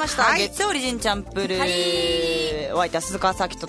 ました、 はい、 月曜オリジンチャンプルー、 はい、 お相手は鈴川サーキット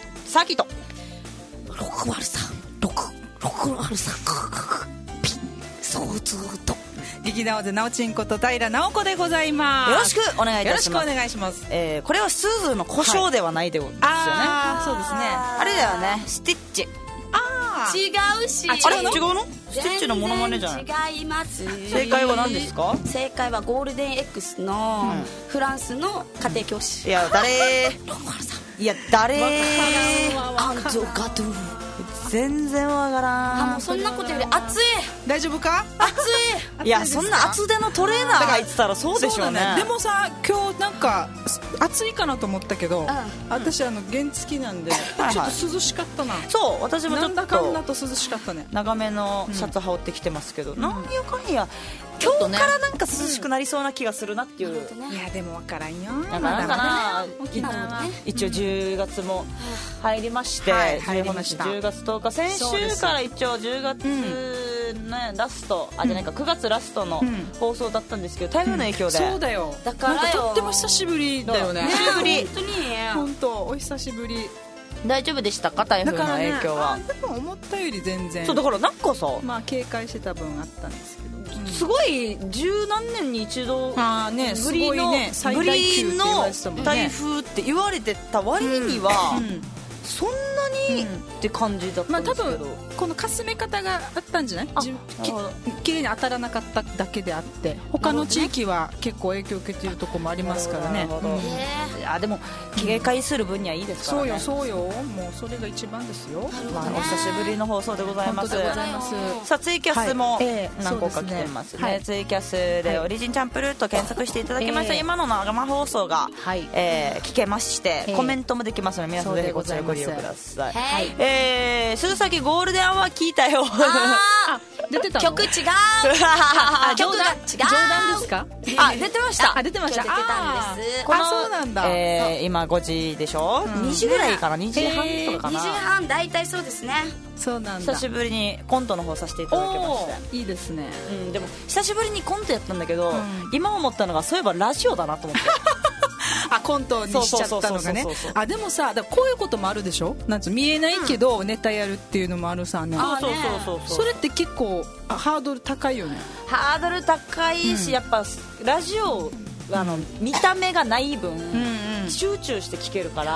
603ピンそうずーっと劇団でなおちんこと平直子でございます。 よろしくお願いいたします。 よろしくお願いします。 これはスーズーの故障ではないでですよね、 そうですね。 あれだよね、スティッチ。 違うし、 あれ違うの？スティッチのモノマネじゃない？ 違います。 正解は何ですか？ 正解はゴールデン X のフランスの家庭教師。 いや誰？いや誰？ アンドガトゥ全然わからん。 もうそんなことより暑い。 大丈夫か？ 暑い。いやそんな厚手のトレーナー入ってたらそうでしょうね。 でもさ、今日なんか暑いかなと思ったけど、私原付なんでちょっと涼しかったな。 そう、私もちょっとなんだかんだと涼しかったね。 長めのシャツ羽織ってきてますけど、なんやかんや今日からなんか涼しくなりそうな気がするなっていう。 いやでも分からんよ。 なんか一応10月も入りまして、 入りました。 10月10日先週から一応10月ねラストじゃないか9月ラストの放送だったんですけど、台風の影響で。 そうだよ。 だからとっても久しぶりだよね。 久しぶり。 本当お久しぶり。 大丈夫でしたか、台風の影響は？ でも思ったより全然。 そうだからなんかさ、 まあ警戒してた分あったんですけど。 すごい十何年に一度ぶりの台風って言われてた割にはそんなにって感じだったんですけど、 多分このかすめ方があったんじゃない？綺麗に当たらなかっただけであって、他の地域は結構影響を受けているところもありますからね。 いやでも警戒する分にはいいですからね。 そうよもうそれが一番ですよ。 お久しぶりの放送でございます。さあツイキャスも何個か来てますね。ツイキャスでオリジンチャンプルーと検索していただきました。今の生放送が聞けまして、コメントもできますので皆さんぜひこちらご利用ください。鈴崎ゴールデンアワー聞いたよ。 出てたの？ 曲違う。曲が違う。 冗談ですか？ 出てました。 出てたんです。 そうなんだ。 今5時でしょ。2時ぐらいかな、2時半とかかな。 2時半大体そうですね。 そうなんだ。 久しぶりにコントの方させていただきまして。 いいですね。 でも久しぶりにコントやったんだけど、今思ったのがそういえばラジオだなと思って。 コントにしちゃったのがね。でもさ、こういうこともあるでしょ。なんつ見えないけどネタやるっていうのもあるさね。それって結構ハードル高いよね。 ハードル高いし、やっぱラジオ見た目がない分集中して聞けるから、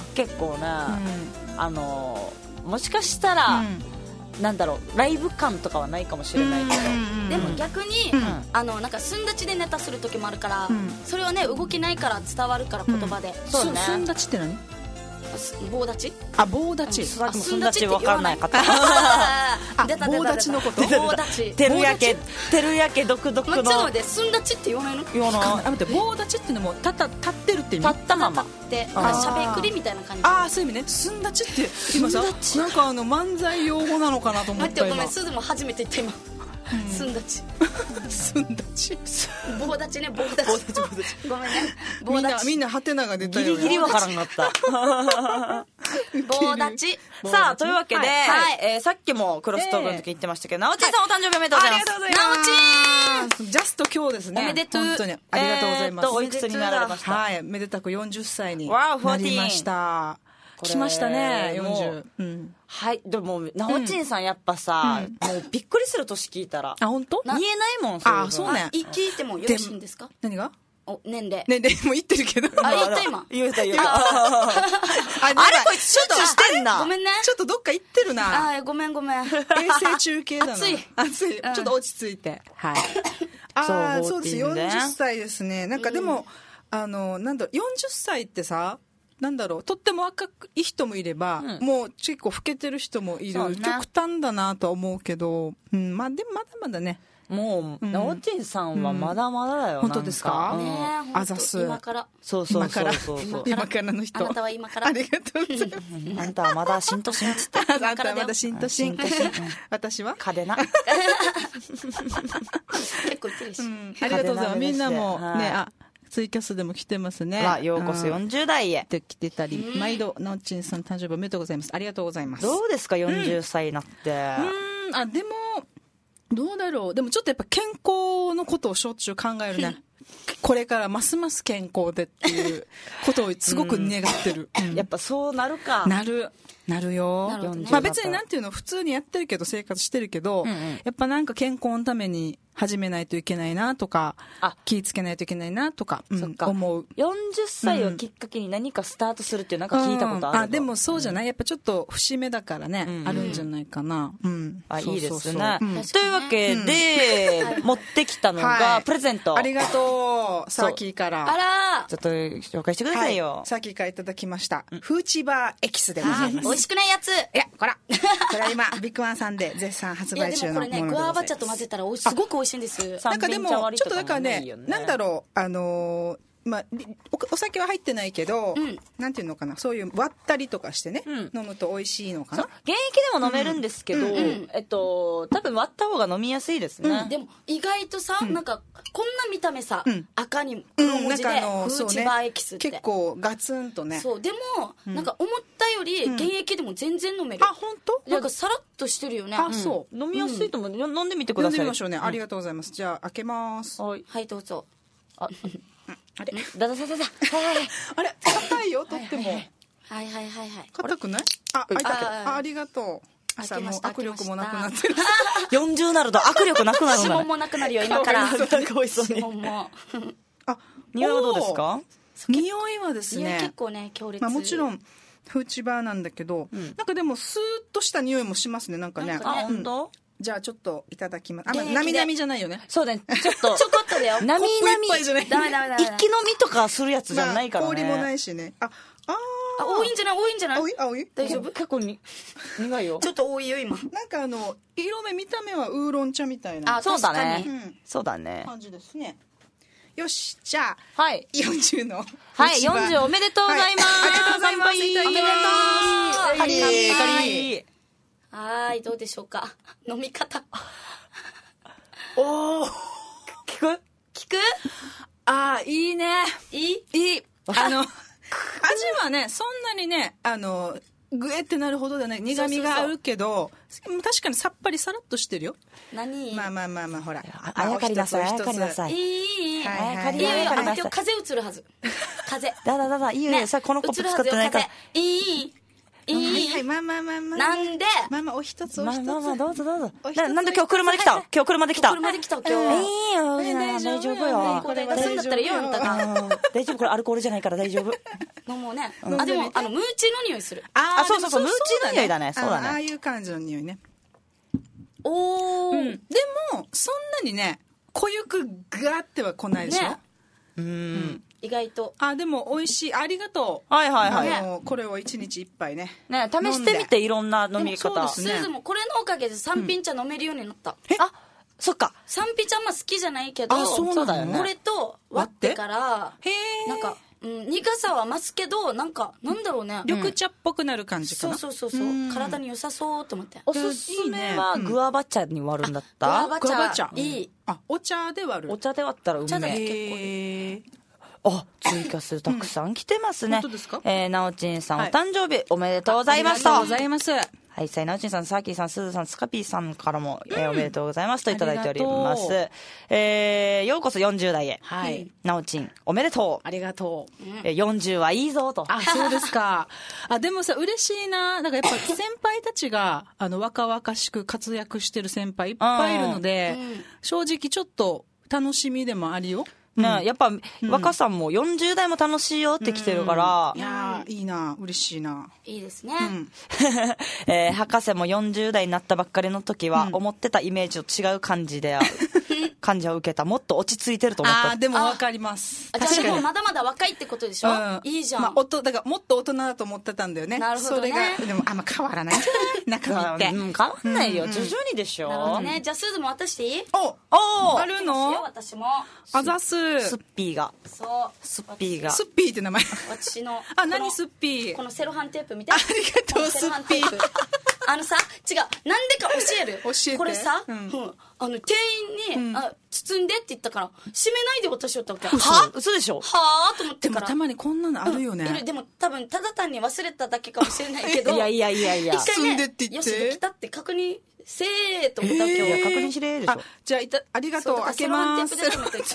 結構ね、もしかしたらなんだろう、ライブ感とかはないかもしれないけど、 でも逆になんか寸立ちでネタする時もあるから、それはね動きないから伝わるから言葉で。 寸立ちって何？ 棒立ち？ 棒立ち。寸立ち分からない方。 棒立ちのこと？ 棒立ち。 照焼独特の。 ちょっと待って、寸立ちって言わないの？ 言わない。待って、棒立ちってのも立ってるって意味？ 立ったまま。 で、しゃべくりみたいな感じ。 そういう意味ね。寸立ちって今さ、なんか漫才用語なのかなと思った。 待って、ごめん、すずも初めて言った今。寸立ち。 寸立ち。 棒立ちね、棒立ち。ごめんね。棒立ち。 みんなハテナが出たよ。 ギリギリわからんかった。 棒立ち。 さあというわけで、さっきもクロストークの時言ってましたけど、なおちんさんお誕生日おめでとうございます。 なおちん。 ジャスト今日ですね。 おめでとう。 本当にありがとうございます。 おいくつになられました？ はい、めでたく40歳になりました。来ましたね、40。 はい。でもなおちんさんやっぱさ、もうびっくりする年聞いたら。 本当？ 見えないもん。 そうね。 聞いてもよろしいんですか？ 何が？ 年齢もう言ってるけど。 言った今。 言った。あれこいつシュッとしてんな。 ごめんね。 ちょっとどっか行ってるな。 ごめん。衛星中継だな。 暑い。 ちょっと落ち着いて。はい。そうです。40歳ですね。なんかでも、なんだろう、40歳ってさ、なんだろう、とっても若い人もいれば、もう結構老けてる人もいる。極端だなとは思うけど、まあでもまだまだね。 もうなおちんさんはまだまだだよ。 本当ですか？あざす。 今から。 そう。 今からの人。 あなたは今から。 ありがとうございます。 あんたはまだしんとしんつって。 あんたはまだしんとしん。私はカデナ。 結構言ってるし。 ありがとうございます。みんなもね、ツイキャスでも来てますね。 ようこそ40代へ。 来てたり、毎度なおちんさん誕生日おめでとうございます。ありがとうございます。 どうですか40歳になって。 でもどうだろう。でもちょっとやっぱ健康のことをしょっちゅう考えるね。 これからますます健康でっていうことをすごく願ってる。 やっぱそうなるか。 なるよ。まあ別になんていうの、普通にやってるけど、生活してるけど、やっぱなんか健康のために始めないといけないなとか、気ぃつけないといけないなとか、思う。 40歳をきっかけに何かスタートするっていうなんか聞いたことある。 でもそうじゃない、やっぱちょっと節目だからね、あるんじゃないかな。 いいですね。というわけで、持ってきたのがプレゼント。 ありがとう、サーキーから。 あらちょっと紹介してくださいよ。 サーキーからいただきました。フーチバーエキスでございます。 美味しくないやつ。 いや、これは今、ビッグワンさんで絶賛発売中のものでございます。 いや、でもこれね、グアバ茶と混ぜたらすごく美味しいんです。 なんかでも、ちょっとだからね、なんだろう、まあ、お酒は入ってないけど、なんていうのかな、そういう割ったりとかしてね、飲むと美味しいのかな。 現役でも飲めるんですけど、多分割った方が飲みやすいですね。 でも意外とさ、なんかこんな見た目さ、赤に黒文字でフーチバーエキスって、 結構ガツンとね。 そうでも、なんか思ったより現役でも全然飲める。 本当？ なんかさらっとしてるよね。 そう。 飲みやすいと思う。飲んでみてください。 飲んでみましょうね。ありがとうございます。じゃあ開けます。 はい、どうぞ。 あれあれ硬いよ、とっても。 はい。 硬くない？開いたけど。ありがとう。朝も握力もなくなってる。 40なると握力なくなるんだね。 指紋もなくなるよ、今から。 かわいそうに。 指紋も。 匂いはどうですか？ 匂いはですね、 結構ね、強烈。 もちろんフーチバーなんだけど、なんかでもスーッとした匂いもしますね、なんかね。 本当？ じゃあちょっといただきます。なみなみじゃないよね。 そうね、ちょこっとだよ。なみなみ。 ダメ。 一気飲みとかするやつじゃないからね。 氷もないしね。 多いんじゃない？ 多い？ 大丈夫？ 結構に苦いよ。 ちょっと多いよ、今。 なんか色目見た目はウーロン茶みたいな。 そうだね。そうだね。 感じですね。よし、じゃあ、40の。 はい、40おめでとうございます。 ありがとうございます。 おめでとう。はい、どうでしょうか。飲み方。 聞く？ いいね。 いい。 味はね、そんなにね、ぐえってなるほどではない。苦味があるけど、確かにさっぱりさらっとしてるよ。 何？ まあ、ほら。 あやかりなさい。 いい。 あやかり今日風映るはず。風。 だ、いいよ。さ、このコップ使ってないから。 いい。 はい、まあ。 なんで？ お一つ。 どうぞ。なんで今日車で来た？ 車で来た、今日。 いいよ。大丈夫よ。 これ出すんだったらいいよ、あんたが。 大丈夫、これアルコールじゃないから大丈夫。 もうね。でも、ムーチーの匂いする。 そう、ムーチーの匂いだね。そうだね。 ああいう感じの匂いね。ででも、そんなにね、濃ゆくガーっては来ないでしょ。 意外と。 でも美味しい。ありがとう。 はい。 これを1日1杯ね。 ね、試してみて、いろんな飲み方。 スーズもこれのおかげで三品茶飲めるようになった。 そっか。 三品茶あんま好きじゃないけど、 そうだよね。 これと割ってから、なんか、苦さは増すけど、なんか、なんだろうね。 緑茶っぽくなる感じかな。 そう。体に良さそうと思って。 おすすめはグアバ茶に割るんだった？ グアバ茶。いい。 お茶で割る。 お茶で割ったらうめえ。追加するたくさん来てますね。 本当ですか？ なおちんさんお誕生日おめでとうございました。 ありがとうございます。 はい、なおちんさん、サーキーさん、すずさん、スカピーさんからも、おめでとうございますといただいております。ようこそ40代へ。 はい。 なおちん、おめでとう。 ありがとう。 40はいいぞと。 そうですか。でもさ、嬉しいな。なんかやっぱ先輩たちが、若々しく活躍してる先輩いっぱいいるので、正直ちょっと楽しみでもあるよ。 やっぱ、若さんも40代も楽しいよって来てるから。 いやいいな、嬉しいな。 いいですね。 博士も40代になったばっかりの時は、思ってたイメージと違う感じで、感じを受けた。もっと落ち着いてると思った。 でもわかります。 じゃあでもまだまだ若いってことでしょ？いいじゃん。 だからもっと大人だと思ってたんだよね。 なるほどね。 それが、でもあんま変わらないんじゃない？中身って。 変わんないよ。徐々にでしょ。 なるほどね。じゃあスーズも渡していい？ あるの？ 私も。 あざす。 スッピーが。 そう。 スッピーが。 スッピーって名前。 私の。 何スッピー？ このセロハンテープ見て。 ありがとう、スッピー。 違う。なんでか教える。 教えて。 これさ、店員に、包んでって言ったから、閉めないで渡しよったわけ。 嘘でしょ？ と思ってから。 でもたまにこんなのあるよね。 でも多分、ただ単に忘れただけかもしれないけど。 いや。 一回ね、 よし、できたって確認せーと思ったわけ。 確認しれーでしょ。 じゃあ、ありがとう。開けます。 か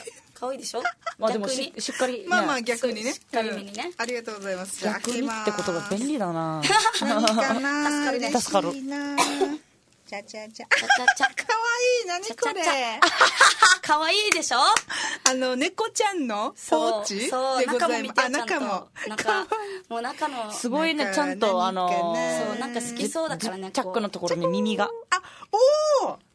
可愛いでしょ。 まあでも逆にしっかりね。 まあまあ逆にね。 しっかりめにね。 ありがとうございます。じゃあ逆にって言葉便利だな。 何かな。 助かるね。 嬉しいな。 助かる。 ちゃちゃちゃ。 ちゃちゃちゃ。 かわいい。何これ。 可愛いでしょ。 猫ちゃんのポーチでございます。あ、中も。 もう中の。 すごいね、ちゃんとそう、なんか好きそうだからね。 チャックのところに耳が。 おー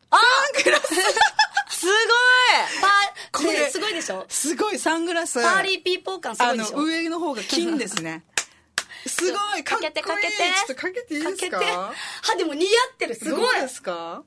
すごいこれすごいでしょ。 すごいサングラス。 パーリーピーポー感すごいでしょ。 上の方が金ですね。すごいかっこいい。ちょっとかけていいですか。 でも似合ってる。すごい。 どうですか。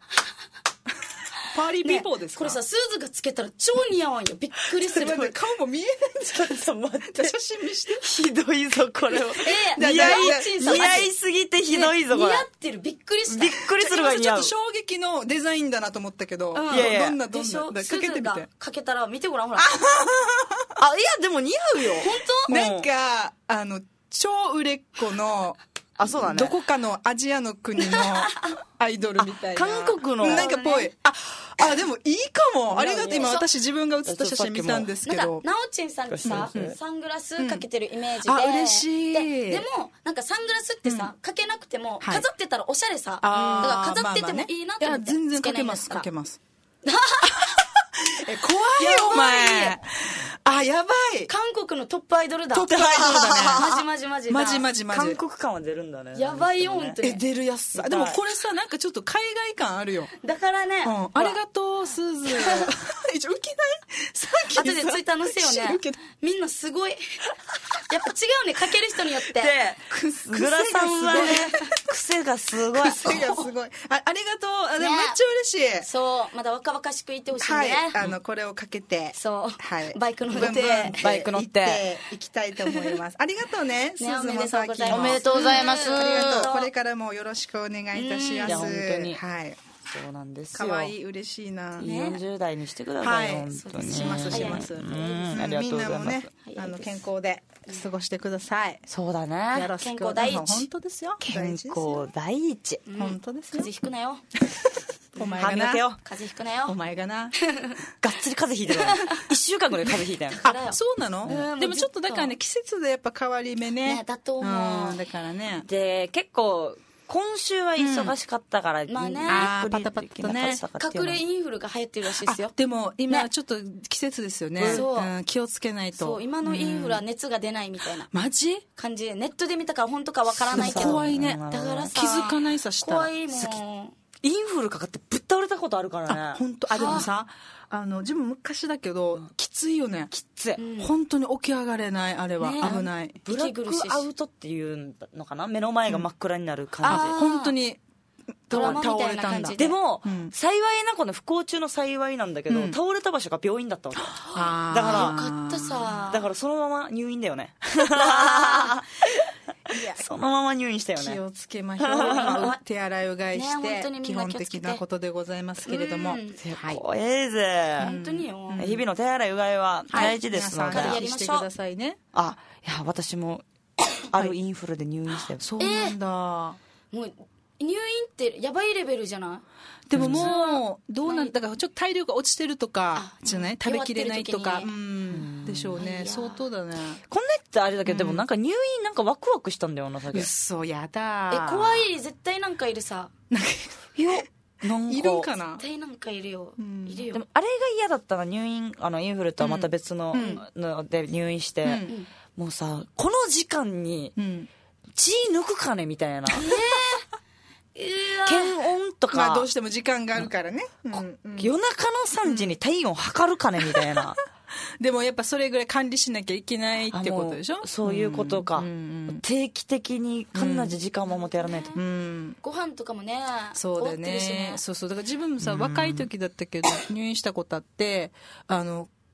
パーリーピーポーですか。 これさ、スーズがつけたら超似合わんよ。びっくりする。 顔も見えないんですけど。 ちょっと待って。 写真見して。 ひどいぞ、これは。似合いすぎてひどいぞ、これ。 似合ってる。びっくりした。 びっくりするが似合う。 ちょっと衝撃のデザインだなと思ったけど。 いやいや。 どんな。かけてみて。 かけたら、見てごらん、ほら。 いや、でも似合うよ。 本当？ なんか、超売れっ子の、 そうだね。 どこかのアジアの国のアイドルみたいな。 韓国の。 なんかぽい。でもいいかも。ありがとう。今私自分が写った写真見たんですけど。 なおちんさんってさ、サングラスかけてるイメージで。 嬉しい。 でも、なんかサングラスってさ、かけなくても、飾ってたらおしゃれさ。だから飾っててもいいなと思って。 全然かけます、かけます。怖いよ、お前。やばい。 韓国のトップアイドルだ。 トップアイドルだね。マジ。 マジ。 韓国感は出るんだね。 やばいよ、本当に。 出るやつさ。でもこれさ、なんかちょっと海外感あるよ。 だからね。 ありがとう、スーズ。一応受けないさっき後でツイッター載せよね。みんなすごい。やっぱ違うね、かける人によって。 グラさんはね、癖がすごい。 癖がすごい。ありがとう。でもめっちゃ嬉しい。 そう、まだ若々しくいてほしいね。 これをかけて。 そう。 はい。 バイク乗って。 バイク乗って。 行きたいと思います。ありがとうね、スーズもさっきも。 おめでとうございます。 ありがとう。これからもよろしくお願いいたします。 いや、本当に。 はい。 そうなんですよ。 可愛い、嬉しいな。 40代にしてください。本当に。 します。 ありがとうございます。 みんなもね、健康で過ごしてください。 そうだね。 よろしく。 健康第一。 本当ですよ。 健康第一。 本当ですよ。 風邪ひくなよ。 お前がな。 風邪ひくなよ。 お前がな。 がっつり風邪ひいてる。1週間ぐらい風邪ひいたよ。 そうなの？でもちょっとだからね、季節でやっぱ変わり目ね。 だと思う。 だからね。 で、結構、今週は忙しかったから、 まあね。 パタパタとね。 隠れインフルが流行ってるらしいですよ。 でも今ちょっと季節ですよね。 そう。 気をつけないと。 そう、今のインフルは熱が出ないみたいな。 マジ？ 感じで、ネットで見たから本当かわからないけど。 怖いね。 だからさ、 気づかないさしたら。 怖いもん。 インフルかかってぶっ倒れたことあるからね。 本当。でもさ、自分昔だけど、きついよね。 きつい。 本当に起き上がれない、あれは。危ない。 ブラックアウトっていうのかな、目の前が真っ暗になる感じ。 本当に倒れたんだ。 でも、幸いなこの不幸中の幸いなんだけど、倒れた場所が病院だったわけ。だからよかったさ。 だからそのまま入院だよね。そのまま入院したよね。 気をつけましょう。手洗いうがいして基本的なことでございますけれども、 怖えぜ。 本当によ。 日々の手洗いうがいは大事ですので、 やりましょう。してくださいね。 いや私もあるインフルで入院したよ。 そうなんだ。 もう入院ってやばいレベルじゃない？ でももうどうなんだからちょっと体力が落ちてるとかじゃない？食べきれないとかでしょうね。相当だね。 こんなってあれだけど、でもなんか入院なんかワクワクしたんだよな、さっき。 嘘やだ。 怖い。絶対なんかいるさ。 いや、なんかいるかな。 絶対なんかいるよ。いるよ。 でもあれが嫌だったら入院、インフルとはまた別ので入院して、もうさ、この時間に血抜くかねみたいな。検温とか、 まあどうしても時間があるからね。 夜中の3時に体温測るかねみたいな。 でもやっぱそれぐらい管理しなきゃいけないってことでしょ。 そういうことか。定期的に必ず時間を守ってやらないと。 ご飯とかもね。 そうだね。そうだから自分もさ、若い時だったけど入院したことあって、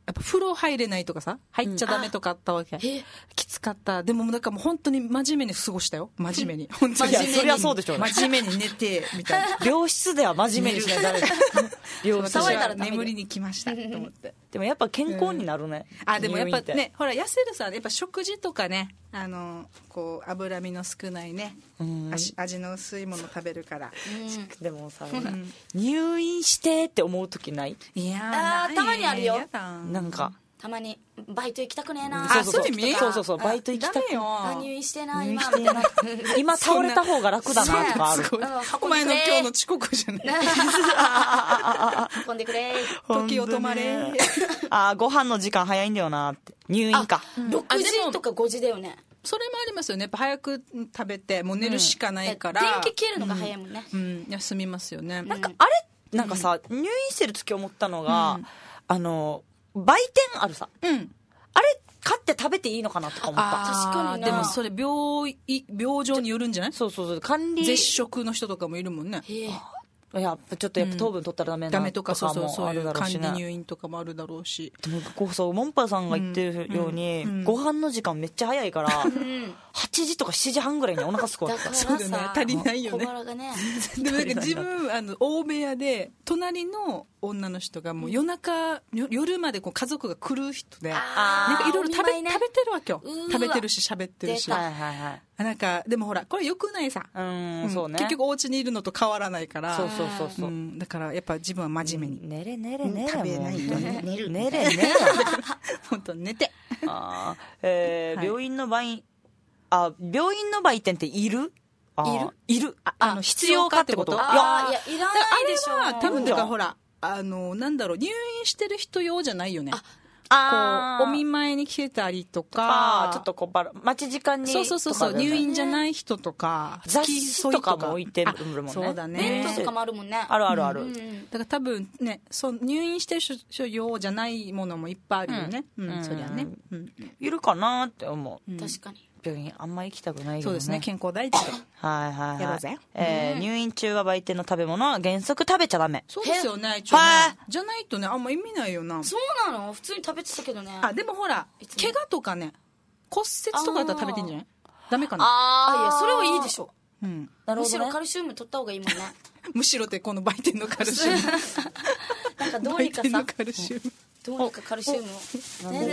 やっぱ風呂入れないとかさ、入っちゃダメとかあったわけ。きつかった。でもなんかもう本当に真面目に過ごしたよ。真面目に。本当に。 そりゃそうでしょうね。 真面目に寝て、みたいな。 病室では真面目にしない誰か。 病室は眠りに来ました、と思って。 でもやっぱ健康になるね。 でもやっぱね、ほら、痩せるさ、やっぱ食事とかね、こう、脂身の少ないね、味の薄いもの食べるから。 でもさ、入院してって思う時ない？ いやたまにあるよ。 なんか。 たまにバイト行きたくねえな。 そういう意味？ そうバイト行きたく入院してな今みたいな。 今倒れた方が楽だなとかある。 お前の今日の遅刻じゃない。 運んでくれ。 時を止まれ。 ご飯の時間早いんだよなって。入院か。 6時とか5時だよね。 それもありますよね。やっぱ早く食べてもう寝るしかないから。 電気消えるのが早いもんね。 休みますよね。 なんかあれなんかさ、入院してる時思ったのが、売店あるさ。あれ買って食べていいのかなとか思った。 確かにでもそれ病状によるんじゃない？ そう管理絶食の人とかもいるもんね。 ちょっとやっぱ糖分取ったらダメなとかもあるだろうし、管理入院とかもあるだろうし。 でもモンパさんが言ってるように、ご飯の時間めっちゃ早いから、8時とか7時半ぐらいにお腹すくわった。 そうだね、足りないよね。 小腹がね。 でもなんか自分大部屋で隣の女の人がもう夜までこう家族が来る人で、なんかいろいろ食べてるわけよ。食べてるし喋ってるし。なんかでもほらこれ良くないさ。 そうね。 結局お家にいるのと変わらないから。 そう。 だからやっぱ自分は真面目に。 寝れ。 食べないと寝る。 寝れ。 本当寝て。 病院の売店っている？いる。必要かってこと？いや、いらないでしょ。 あれは多分だからほら、なんだろう、入院してる人用じゃないよね。お見舞いに来てたりとか、 ちょっと待ち時間に。 そう、入院じゃない人とか、 雑誌とかも置いてるもんね。 そうだね。 弁当とかもあるもんね。 ある。 だから多分ね、入院してる人用じゃないものもいっぱいあるよね。そりゃね。 いるかなって思う。 確かに。 病院あんま行きたくないけどね。 そうですね、健康第一で。 はい。 やろうぜ。 入院中は売店の食べ物は原則食べちゃダメ。 そうですよね、一応ね。じゃないとね、あんま意味ないよな。 そうなの？普通に食べてたけどね。 でもほら、怪我とかね、骨折とかだったら食べてんじゃない？ダメかな？ いや、それはいいでしょ。 むしろカルシウム取った方がいいもんね。 むしろってこの売店のカルシウム。 なんかどうにかさ。どうにかカルシウムを。何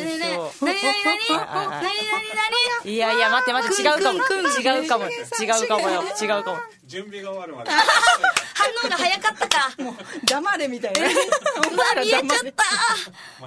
いや待って違うかもよ。 準備が終わるまで。 反応が早かったか。 もう黙れみたいな。 見えちゃった。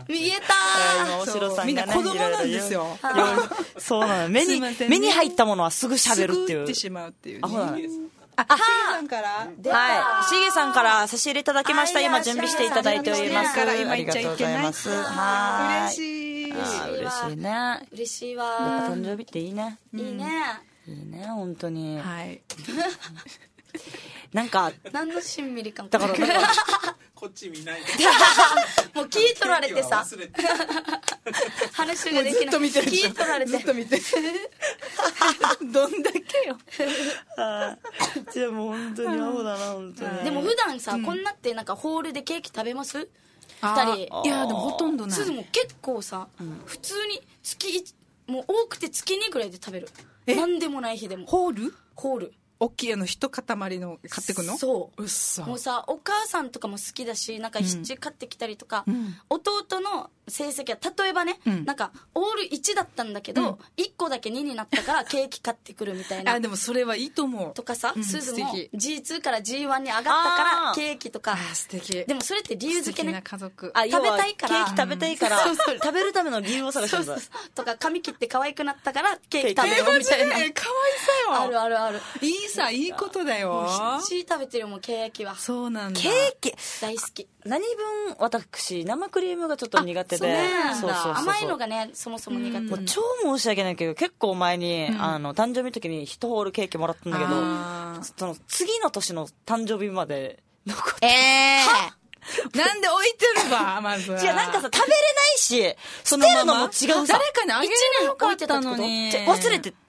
見えた。 お城さんがみんな子供なんですよ。 そうなの。目に入ったものはすぐ喋るっていう。 すぐ打ってしまうっていう。 しげさんからはい。しげさんから差し入れいただきました。今準備していただいております。 今言っちゃいけない。 嬉しい。 嬉しいね。 嬉しいわ。 やっぱ誕生日っていいね。 いいね。 本当に。 はい。 なんか何のしんみり感だからこっち見ないもう聞い取られてさ話ができない。 ずっと見てる。 聞い取られてずっと見てどんだけよ。 じゃあもう本当にアホだな本当に。 でも普段さこんなってなんかホールでケーキ食べます？2人。 いやでもほとんどない。 すずも結構さ普通にもう多くて月2ぐらいで食べる。なんでもない日でも。 ホール大きい一塊の買ってくの？ そうっそ。 もうさお母さんとかも好きだしなんかシチュー買ってきたりとか、弟の成績は例えばね、なんかオール1だったんだけど、1個だけ2になったからケーキ買ってくるみたいな。 でもそれはいいと思う。 とかさ、すずも G2 から G1 に上がったからケーキとか。 素敵。 でもそれって理由付けね。 素敵な家族。 食べたいから。 ケーキ食べたいから食べるための理由を探してるんだ。 とか髪切って可愛くなったからケーキ食べようみたいな。 可愛さよ。 ある。 いいことだよ。 血食べてるもんケーキは。 そうなんだ。 ケーキ大好き。 何分私生クリームがちょっと苦手で。 そう甘いのがねそもそも苦手。 もう超申し訳ないけど結構前に誕生日の時に1ホールケーキもらったんだけど、その次の年の誕生日まで残って。 なんで置いてるわまずは。 違うなんかさ食べれないし捨てるのも違うさ。 誰かにあげればよかったのに。 忘れて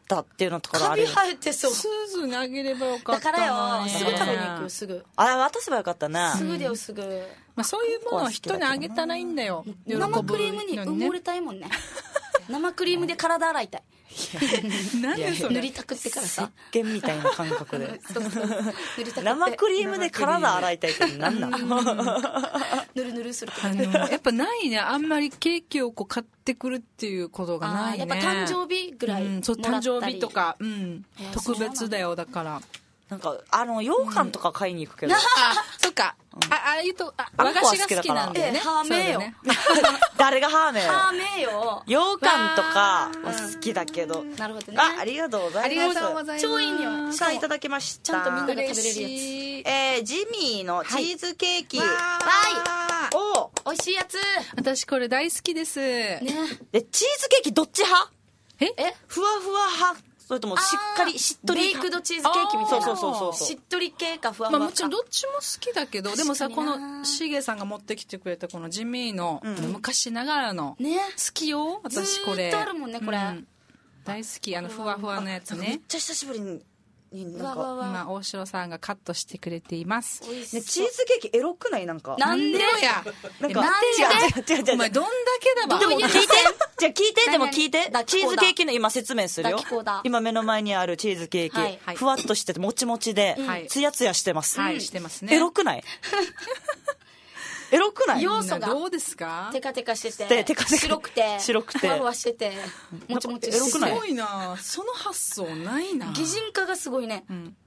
ったっていうのところあるよ。 カビ生えてそう。 スーズにあげればよかっただからな。 よ、すぐ食べに行くよ、すぐ。 渡せばよかったね。 すぐだよ、すぐ。 まあ、そういうものを人にあげたらいいんだよ。 生クリームに埋もれたいもんね。生クリームで体洗いたい。 なんでそれ塗りたくってからさ。 石鹸みたいな感覚で。 そう塗りたくって生クリームで体洗いたいって何なの？ ぬるぬるするとかやっぱないね。あんまりケーキをこう買ってくるっていうことがないね。 やっぱ誕生日ぐらいもらったり。 そう、誕生日とか、特別だよ、だから。 なんか羊羹とか買いに行くけど、 そっか、ああいうと和菓子が好きなんだよね。 ハーメーよ。 誰がハーメーよ。 ハーメーよ。 羊羹とかは好きだけど。 なるほどね。 ありがとうございます。 ありがとうございます。 超いい匂い。 さあいただきました。 ちゃんとみんなが食べれるやつ。ジミーのチーズケーキ。 わお、 美味しいやつ。 私これ大好きです。 ね。 でチーズケーキどっち派？ え？ ふわふわ派？それともしっかりしっとりベイクドチーズケーキみたいな。 そうしっとり系かふわふわか。 もちろんどっちも好きだけど、でもさ、このしげさんが持ってきてくれたこのジミーの昔ながらの好きよ、私これ。 ずーっとあるもんね、これ。 大好き、ふわふわのやつね。 めっちゃ久しぶりになんか今大城さんがカットしてくれています。 ね、チーズケーキエロくない？なんかなんでやなんか違うお前どんだけだば。 でも聞いて、じゃあ聞いて、でも聞いて、 何チーズケーキの今説明するよ。今目の前にあるチーズケーキ、ふわっとしててもちもちでツヤツヤしてます。 はい、してますね。 エロくない？エロくない？ 要素がどうですか？ テカテカしてて、白くてふわふわしてて、もちもちしてて。 すごいな。その発想ないな。 擬人化がすごいね。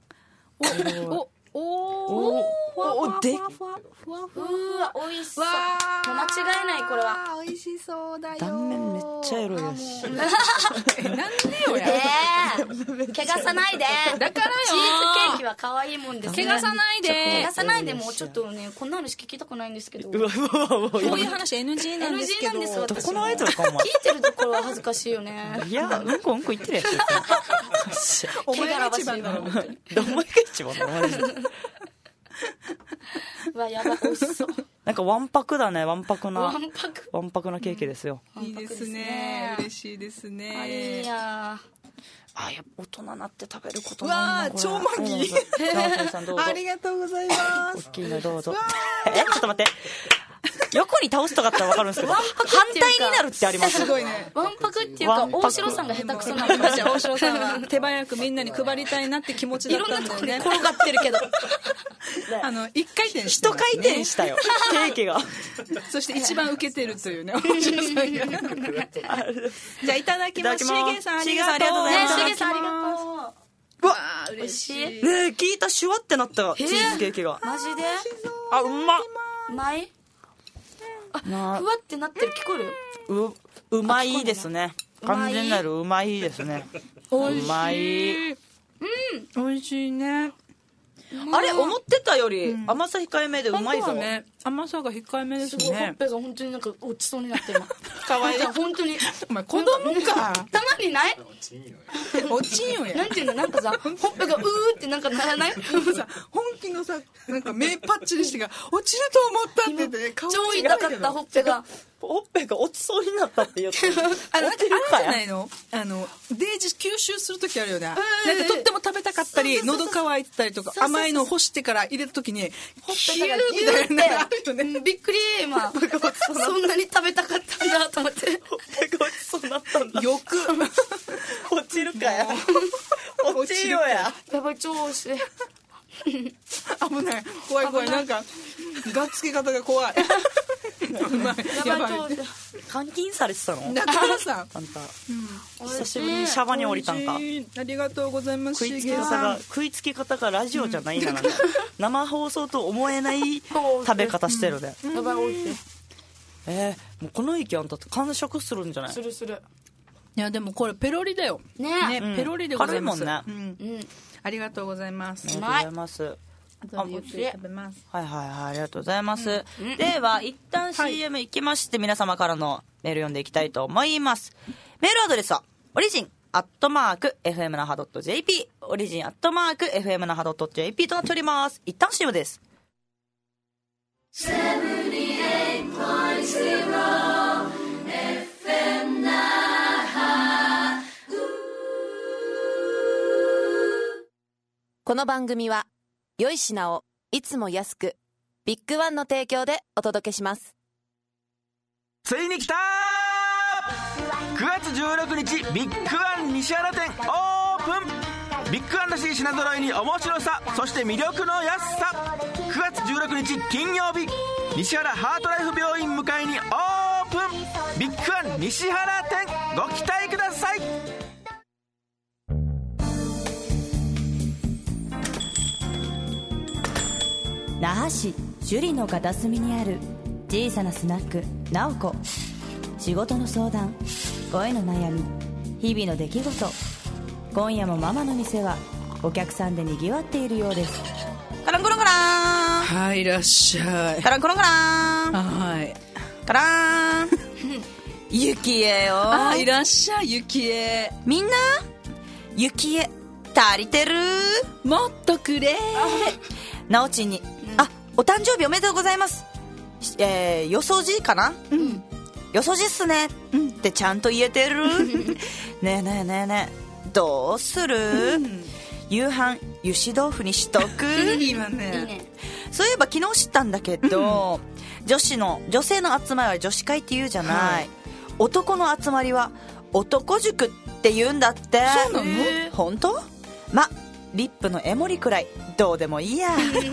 でふわ美味しそう。もう間違いないこれは。 美味しそうだよ。 断面めっちゃエロいやし。 なんでよや。 怪我さないで。 だからよ。 チーズケーキは可愛いもんですね。 怪我さないで。 怪我さないで、もうちょっとね、こんな話聞きたくないんですけど。こういう話 NG なんですけど。 NG なんです、私。 どこのアイドルかお前。 聞いてるところは恥ずかしいよね。 いや、うんこ言ってるやつ。 お前が一番だろ。 どんまいが一番だろ、マジで。 うわ、やばい、美味しそう。 なんかわんぱくだね、わんぱくなケーキですよ。 いいですね。嬉しいですね。 いややっぱ大人になって食べることないな。 超マギー。ありがとうございます。 大きいのどうぞ。ちょっと待って。横に倒すとかあったら分かるんですけど、反対になるってあります。 すごいね。 わんぱくっていうか、大城さんが下手くそなの。 大城さんは手早くみんなに配りたいなって気持ちだったんだよね。 いろんなとこに転がってるけど。 一回転して。一回転したよ。ケーキが。 そして一番受けてるというね。大城さんが。じゃあいただきます。しげさんありがとう。 しげさんありがとう。 うわ嬉しい。 ねえ、聞いたシュワってなったチーズケーキが。 マジで？ うまっ。 うまい？ふわってなってる、聞こえる？ うまいですね。完全なるうまいですね。うまい。 美味しいね。 あれ、思ってたより甘さ控えめでうまいぞ。 甘さが控えめですね。 すごい、ほっぺが本当になんか落ちそうになってる。 かわいい。 本当に。 お前子供か。 たまにない？ 落ちんよや。 なんていうの、なんかさ、ほっぺがうーってなんかならない？ 本気のさ、なんか目パッチリしてが落ちると思ったって言って、 超痛かったほっぺが。 ほっぺが落ちそうになったって言って。 あれじゃないの？デージ吸収するときあるよね。なんかとっても食べたかったり、喉乾いてたりとか、甘いの干してから入れるときに、 ほっぺがギューって、びっくり、今。そんなに食べたかったんだと思って。 ほっぺが落ちそうになったんだ。 よく。 落ちるかや。落ちるよや。 やばい、超美味しい。 危ない。怖い怖い。なんか、がっつけ方が怖い。 やばい、超美味しい。 監禁されてたの？ だからさ、 あんた、久しぶりにシャバに降りたんか。 ありがとうございます。 食いつき方がラジオじゃないんだな。生放送と思えない食べ方してるね。 やばい、美味しい。 もうこの域あんた完食するんじゃない？ する。 いやでもこれペロリだよ。 ね、 ペロリでございます。 軽いもんね。 ありがとうございます。 ありがとうございます。 ゆっくり食べます。 はい、ありがとうございます。では一旦 CM 行きまして、皆様からのメール読んでいきたいと思います。メールアドレスはオリジン@fmnaha.jp オリジン@fmnaha.jp となっております。一旦 CM です。78.0 FM の番組は良い品をいつも安く、ビッグワンの提供でお届けします。 ついに来たー、9月16日ビッグワン西原店オープン。ビッグワンらしい品揃いに面白さ、そして魅力の安さ。9月16日金曜日、西原ハートライフ病院向かいにオープン。ビッグワン西原店、ご期待ください。 那覇市首里の片隅にある小さなスナックなおこ。仕事の相談、恋の悩み、日々の出来事。今夜もママの店はお客さんでにぎわっているようです。 カランコロンカラン。 はい、いらっしゃい。 カランコロンカラン。 はい。 カラン。ゆきえよ。 あ、いらっしゃい、ゆきえ。 みんなゆきえ足りてる？ もっとくれ。 なおちんに、お誕生日おめでとうございます。よそじかな、よそじっすね、ってちゃんと言えてる？ねえねえねえねえ、どうする？夕飯油脂豆腐にしとく？ いいわね。 いいね。 そういえば昨日知ったんだけど、女性の集まりは女子会って言うじゃない、男の集まりは男塾って言うんだって。 そうなの？ 本当？リップのエモリくらいどうでもいいや。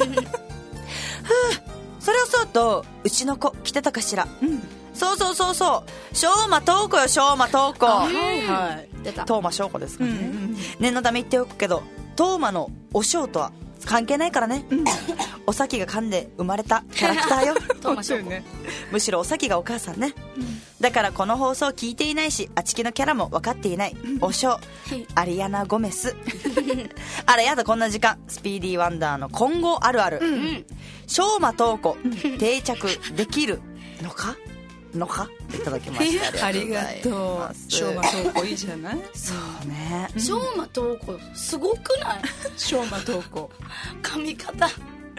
それをそうと、うちの子来てたかしら。そうそうそうそう、しょうまとうこよ、しょうまとうこ。 はい出た。トーマしょうこですかね。念のため言っておくけど、トーマのおしょうとは関係ないからね。おさきが噛んで生まれたキャラクターよ。 トーマしょうこ。 むしろおさきがお母さんね。だからこの放送聞いていないし、あちきのキャラも分かっていない。おしょう、アリアナ・ゴメス。あらやだ、こんな時間。スピーディーワンダーの今後あるある。しょうまとうこ定着できるのかいただきました。 ありがとう。しょうまとうこいいじゃない？ そうね。 しょうまとうこすごくない？ しょうまとうこ。 髪型。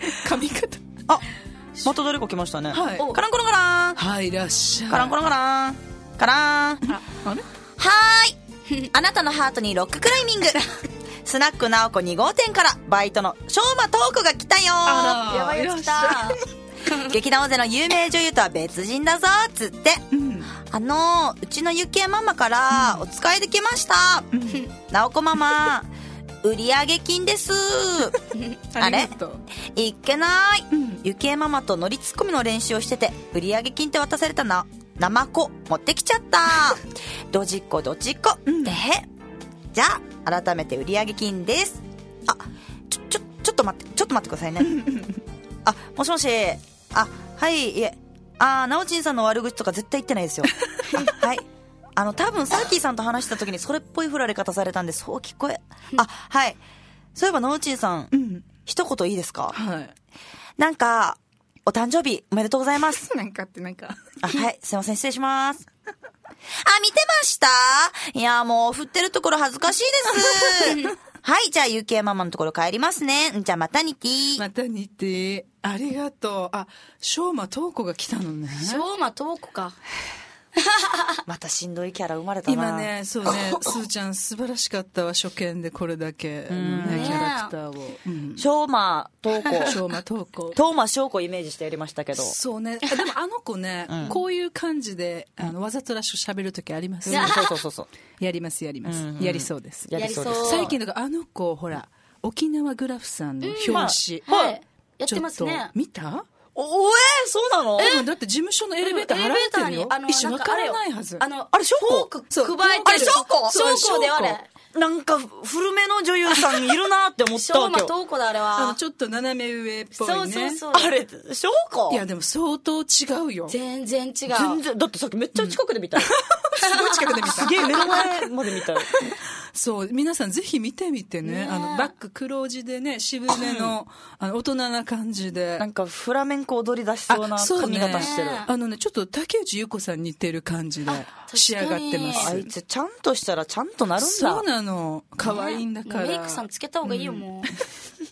また誰か来ましたね。 はい。 カランコロンカラン。 はい、いらっしゃい。 カランコロンカラン。カラン。 あれ？ はーい。あなたのハートにロッククライミング。スナックなおこ2号店からバイトのしょうまとうこが来たよ。 やばいやつ来た。 劇団大勢の有名女優とは別人だぞっつって、うちのゆきえママからお使いできました。なおこママ、売上金です。あれいっけない、ゆきえママとノリツッコミの練習をしてて、売上金って渡されたな生子持ってきちゃった。どじっこでじゃあ改めて売上金です。ちょっと待ってくださいね。もしもし。はい、いえ、なおちんさんの悪口とか絶対言ってないですよ。はい。多分サーキーさんと話した時にそれっぽい振られ方されたんで、そう聞こえ。はい。そういえばなおちんさん、一言いいですか？ はい。 なんか、お誕生日おめでとうございます。 なんか。 はい、すいません、失礼します。見てました？いや、もう振ってるところ恥ずかしいです。はい、じゃあゆきえママのところ帰りますね。じゃあまたにて。 ありがとう。しょうまとうこが来たのね。 しょうまとうこか。 またしんどいキャラ生まれたな。 今ね、そうね、すーちゃん素晴らしかったわ。初見でこれだけのね、キャラクターを。 しょうまとうこ。 しょうまとうこ。 トーマしょうこイメージしてやりましたけど。 そうね。でも子ね、こういう感じで、わざとらしく喋るときあります。 そう。 やります。やりそうです。 やりそうです。 最近だから子、ほら、沖縄グラフさんの表紙。 はい。やってますね。 見た？ そうなの？ だって事務所のエレベーター払ってるよ。一緒分からないはず。 あれ、しょうこ？ 加えてる。 しょうこ？ しょうこであれ。 なんか古めの女優さんいるなって思ったわけよ。 しょうまとうこだあれは。 ちょっと斜め上っぽいね。 そう。 あれ、しょうこ？ いやでも相当違うよ。 全然違う。 だってさっきめっちゃ近くで見たよ。 すごい近くで見た。 すげえ目の前まで見たよ。 そう、皆さんぜひ見てみてね。バック黒地でね、渋めの、大人な感じで。 なんかフラメンコ踊り出しそうな髪型してる。 ちょっと竹内優子さんに似てる感じで仕上がってます。 あいつちゃんとしたらちゃんとなるんだ。 そうなの。可愛いんだから。 メイクさんつけた方がいいよ、もう。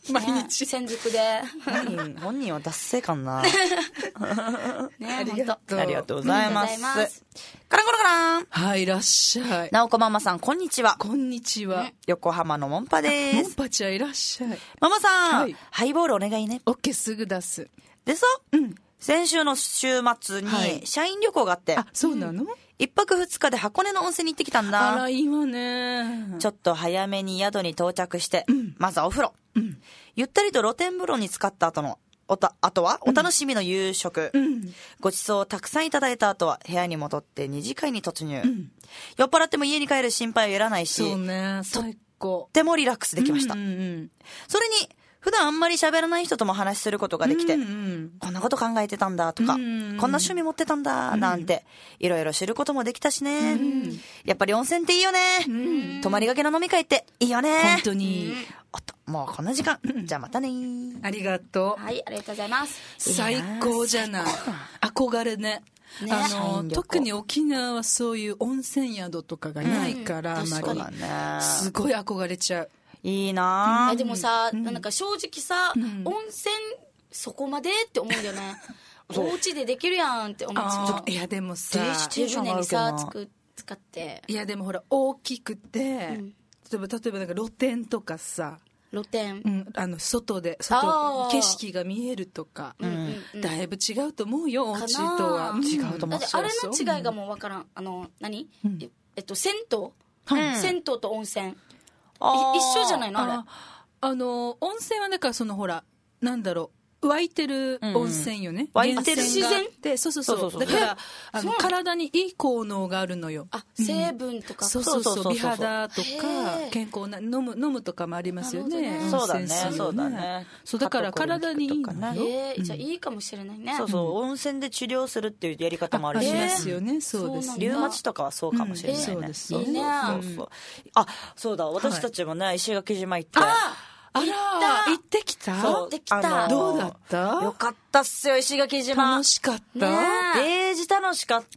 毎日専属で本人は達成感なね、 ありがとう。 ありがとうございます。 ありがとうございますカランコロカラン。 はい、いらっしゃい。 なおこママさん、こんにちは。 こんにちは。 横浜のモンパでモンす。 パちゃんいらっしゃい。 ママさん、 はいハイボールお願いね。 オッケー、すぐ出す。 でさ、先週の週末はいに社員旅行があって、 あ、そうなの？ 一泊二日で箱根の温泉に行ってきたんだ。 あら、いいわね。 ちょっと早めに宿に到着して、まずはお風呂。ゆったりと露天風呂に浸かった後の、あとはお楽しみの夕食。ごちそうをたくさんいただいた後は部屋に戻って二次会に突入。酔っ払っても家に帰る心配はいらないし、 そうね、最高。 とってもリラックスできました。 うんうんそれに、普段あんまり喋らない人とも話することができて、 うんうんこんなこと考えてたんだとか、こんな趣味持ってたんだなんて、いろいろ知ることもできたしね。やっぱり温泉っていいよね。泊まりがけの飲み会っていいよね。 本当に。 おっと、もうこんな時間。じゃあまたね。 ありがとう。 はい、ありがとうございます。 最高じゃない。憧れね。 社員旅行特に沖縄はそういう温泉宿とかがないから、あまそうだり。 ね。 すごい憧れちゃう。 いいなぁ。 でもさ、なんか正直さ、温泉そこまでって思うんだよね。お家でできるやんって思っちゃう。 いやでもさ、 湯船にさ使って。 いやでもほら大きくて、例えばなんか露天とかさ、 露天。 外であー景色が見えるとか、だいぶ違うと思うよ、お家とは。 違うと思う。 だってあれの違いがもうわからん。何銭湯銭湯と温泉。一緒じゃないのあれ。 温泉はだからそのほら、なんだろう、湧いてる温泉よね。 湧いてる源泉があってそうそう。だから体にいい効能があるのよ。 あ、成分とか。 そう美肌とか健康な飲むとかもありますよね。 そうだね。 そうだね。そうだから体にいいのよ。 じゃあいいかもしれないね。 そうそう、温泉で治療するっていうやり方もあるしね。 ですよね。そうです。 リウマチとかはそうかもしれないね。 そうですいいね。 あ、そうだ、私たちもね、石垣島行って。 あら、行ってきた？ 行ってきた。 どうだった？ よかったっすよ、石垣島。 楽しかった？ デージ楽しかった。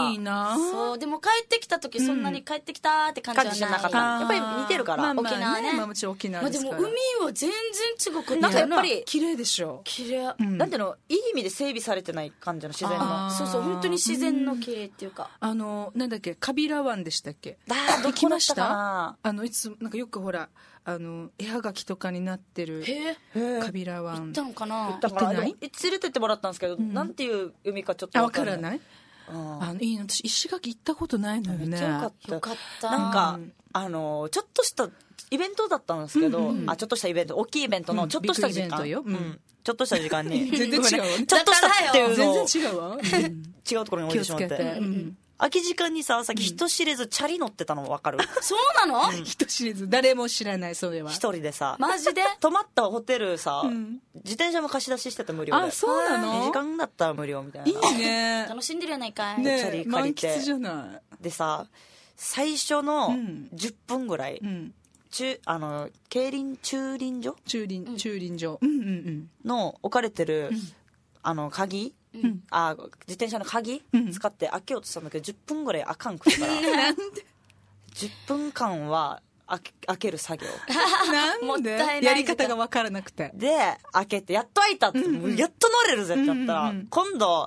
いいな。 そう、でも帰ってきた時そんなに帰ってきたって感じじゃなかった。 やっぱり似てるから。 沖縄ね。もちろん沖縄ですから。 でも海は全然違くて。 なんかやっぱり綺麗でしょ。 綺麗。 なんていうの、いい意味で整備されてない感じの自然の。 そうそう、本当に自然の綺麗っていうか。 なんだっけ、カビラ湾でしたっけ？ 行きましたかな？いつなんかよくほら。絵はがきとかになってるカビラ湾。 行ったのかな？ だから連れてってもらったんですけど、なんていう海かちょっとわからない。いいの、私石垣行ったことないのよね。 めっちゃよかった。 なんかちょっとしたイベントだったんですけど、ちょっとしたイベント、大きいイベントのちょっとした時間、ちょっとした時間に全然違う。 ちょっとしたっていうの全然違うわ。 違うところに置いてしまって。空き時間にさっき人知れずチャリ乗ってたの分かる？ そうなの？ 人知れず誰も知らない。それは一人でさ、 マジで泊まったホテルさ、自転車も貸し出ししてた無料で。 あ、そうなの？ 2時間だったら無料みたいな。 いいね。 楽しんでるやないかい。 チャリ借りて。 満喫じゃない。 でさ、最初の10分ぐらい、駐輪所の置かれてる鍵、自転車の鍵、使って開けようとしたんだけど10分ぐらいあかんくるからなんで 10分間は開ける作業なんでやり方が分からなくてで開けてやっと開いたって、もうやっと乗れるぜってなったら、今度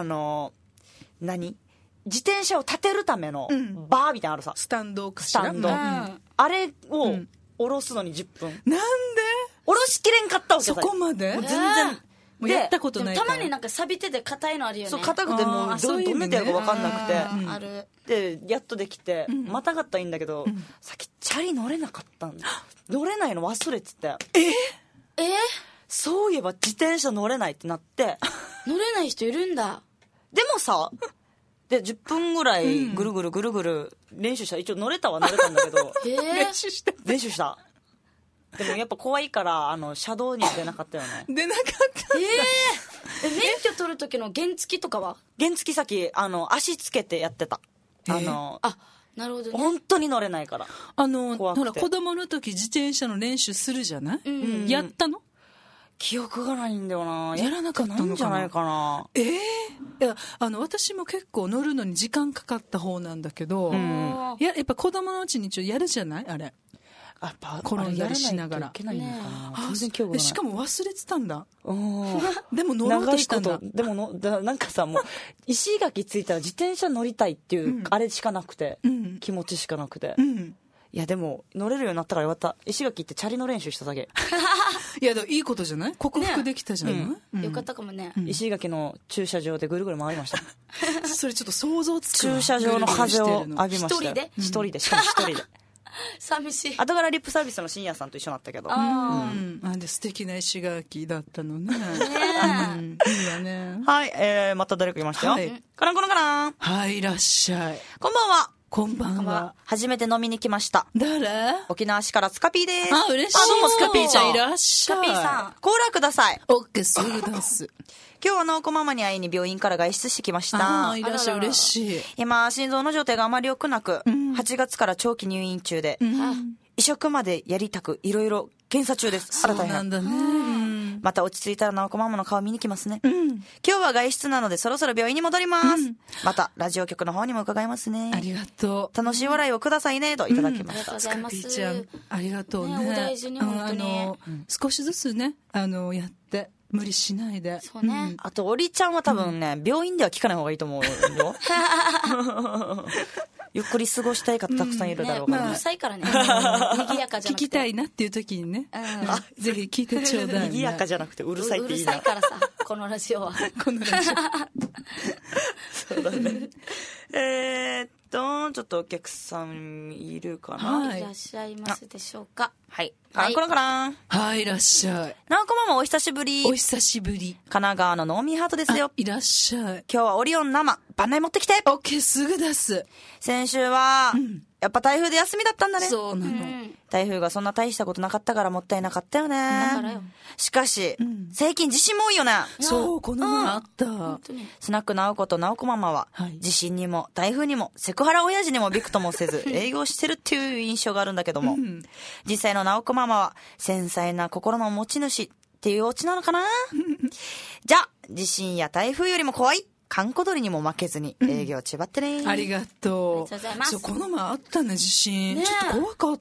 自転車を立てるためのバーみたいなのあるさ、 スタンドかしら、 あれを下ろすのに10分、 なんで下ろしきれんかったわけ。 そこまで全然もうやったことないから。 たまになんか錆びてて硬いのあるよね。 そう、硬くてもうどう見てるか分かんなくて、 あるでやっとできて、またがったらいいんだけど、さっきチャリ乗れなかったんだ。乗れないの忘れてて、そういえば自転車乗れないってなって、 乗れない人いるんだ。 でもさ、で10分ぐらいぐるぐる練習した。一応乗れたんだけど練習したでもやっぱ怖いから車道には出なかったよね。 出なかった免許取る時の原付とかは？ 原付先足つけてやってた。 なるほどね。 本当に乗れないから。 ほら子供の時自転車の練習するじゃない、やったの？ 記憶がないんだよな。 やらなかったのかな。 んじゃないかな。 いや私も結構乗るのに時間かかった方なんだけど、やっぱ子供のうちにやるじゃないあれ。 転んだりしながら。しかも忘れてたんだ。でも乗ろうとしたんだ。 でもなんかさ、もう石垣着いたら自転車乗りたいっていうあれしかなくて、気持ちしかなくて、いやでも乗れるようになったからよかった。石垣行ってチャリの練習しただけ。 いやでもいいことじゃない？克服できたじゃない？ よかったかもね。 石垣の駐車場でぐるぐる回りました。 それちょっと想像つく。 駐車場の風を浴びました。 一人で？ 一人で、しかも一人で。 寂しい。 後からリップサービスの深夜さんと一緒になったけど。 で素敵な石垣だったのね。いいわね。 はい、また誰かいましたよ。かなはい、いらっしゃい。 こんばんは。 こんばんは。 初めて飲みに来ました。 誰？ 沖縄市からスカピーです。 嬉しい。 どうもスカピーちゃん。 いらっしゃい。 スカピーさん。 コーラください。 オッケー、すぐ出す。 今日は直子ママに会いに病院から外出してきました。 いらっしゃい、嬉しい。 今、心臓の状態があまり良くなく、8月から長期入院中で、移植までやりたく、いろいろ検査中です。 そうなんだね。 また落ち着いたら直子ママの顔見に来ますね。今日は外出なのでそろそろ病院に戻ります。またラジオ局の方にも伺いますね。 ありがとう。 楽しい笑いをくださいねといただきました。 スカピーちゃん、ありがとうね。 お大事に本当に。 少しずつね、やって。無理しないで。 そうね。 あと、おりちゃんは多分ね、病院では聞かない方がいいと思うよ。ゆっくり過ごしたい方たくさんいるだろうからね。 うるさいからね。賑やかじゃなくて。 聞きたいなっていう時にね。ぜひ聞いてちょうだい。 賑やかじゃなくてうるさいっていいな。 うるさいからさ、このラジオは。 このラジオ。 そうだね。ちょっとお客さんいるかな。 いらっしゃいますでしょうか。 はい。こらはい、いらっしゃい。 なおこママお久しぶり。 お久しぶり。 神奈川のノーミーハートですよ。 いらっしゃい。 今日はオリオン生、番内持ってきて。 オッケー、すぐ出す。 先週は、やっぱ台風で休みだったんだね。 そうなの。 台風がそんな大したことなかったからもったいなかったよね。しかし、最近地震も多いよね。 そう、この前あった。 スナックなおことなおこママは、地震にも台風にもセクハラ親父にもびくともせず営業してるっていう印象があるんだけども、実際のなおこママは繊細な心の持ち主っていうオチなのかな。じゃあ地震や台風よりも怖い閑古鳥にも負けずに営業ちばってね。 ありがとう。 ありがとうございます。 この前あったね、地震。ちょっと怖かった。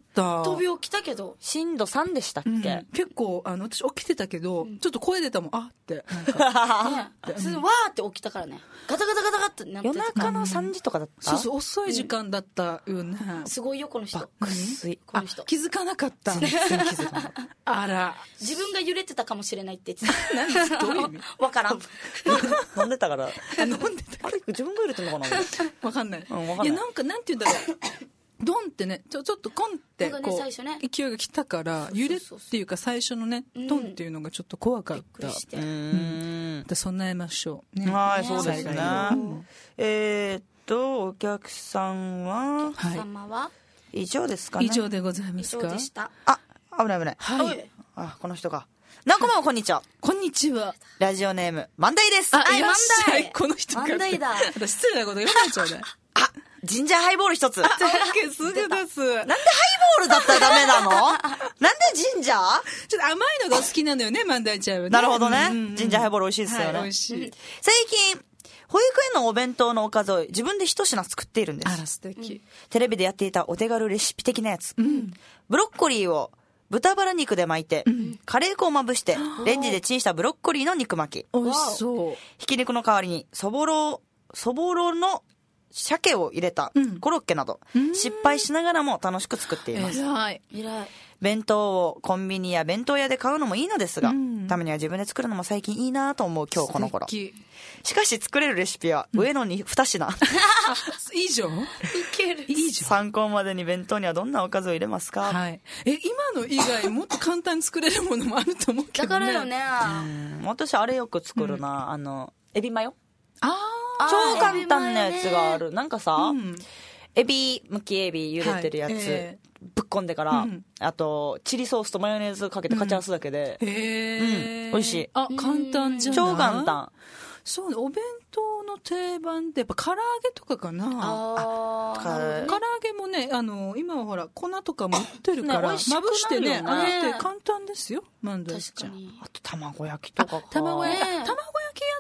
飛び起きたけど。 震度3でしたっけ？ 結構、私起きてたけど、ちょっと声出たもん、あって。 わーって起きたからね。ガタガタガタガタってなって。 夜中の3時とかだった？ そう、遅い時間だったよね。 すごいよ、この人。 この人。 気づかなかった。あら。 自分が揺れてたかもしれないって言ってた。 何？どういう意味？ わからん。 飲んでたから。 飲んでた。 あれ自分が入れてんのかな。 わかんない。いやなんかなんて言うんだろう。ドンってねちょっとコンってこう勢いが来たから揺れっていうか最初のねドンっていうのがちょっと怖かった。で備えましょう。 はい、そうですね。お客さんは。 お客様は以上ですかね。 以上でございますか。 以上でした。 危ない危ない。 はい。 この人が。なこまもこんにちは。 こんにちは。 ラジオネーム万代です。 いらっしゃい。この人が。 万代だ。 失礼なこと言わないちゃうね。 ジンジャーハイボール一つ。 オッケー、すぐ出す。 なんでハイボールだったらダメなの？なんでジンジャー？ ちょっと甘いのが好きなのよね、万代ちゃんはね。 なるほどね。ジンジャーハイボール美味しいですよね。 美味しい。 最近、保育園のお弁当のおかずを自分で一品作っているんです。 あら、素敵。 テレビでやっていたお手軽レシピ的なやつ。ブロッコリーを豚バラ肉で巻いて、カレー粉をまぶして、レンジでチンしたブロッコリーの肉巻き。 美味しそう。 ひき肉の代わりにそぼろの鮭を入れたコロッケなど、失敗しながらも楽しく作っています。 偉い。 弁当をコンビニや弁当屋で買うのもいいのですが、たまには自分で作るのも最近いいなと思う今日この頃。しかし作れるレシピは上の2品。 いいじゃん。 ウケる。 いいじゃん。 参考までに弁当にはどんなおかずを入れますか？ はい。今の以外もっと簡単に作れるものもあると思うけどね。 だからよね。 私あれよく作るな。エビマヨ。 超超簡単なやつがある。なんかさ、エビ、むきエビ茹でてるやつ、ぶっこんでから、あと、チリソースとマヨネーズかけてかち合わすだけで、 美味しい。 簡単じゃない？ 超簡単。 そうね、お弁当の定番ってやっぱ唐揚げとかかな。唐揚げもね、今はほら粉とかも売ってるから、まぶしてね、あれって簡単ですよ。万代ちゃん。 あと卵焼きとか。 卵焼きやっ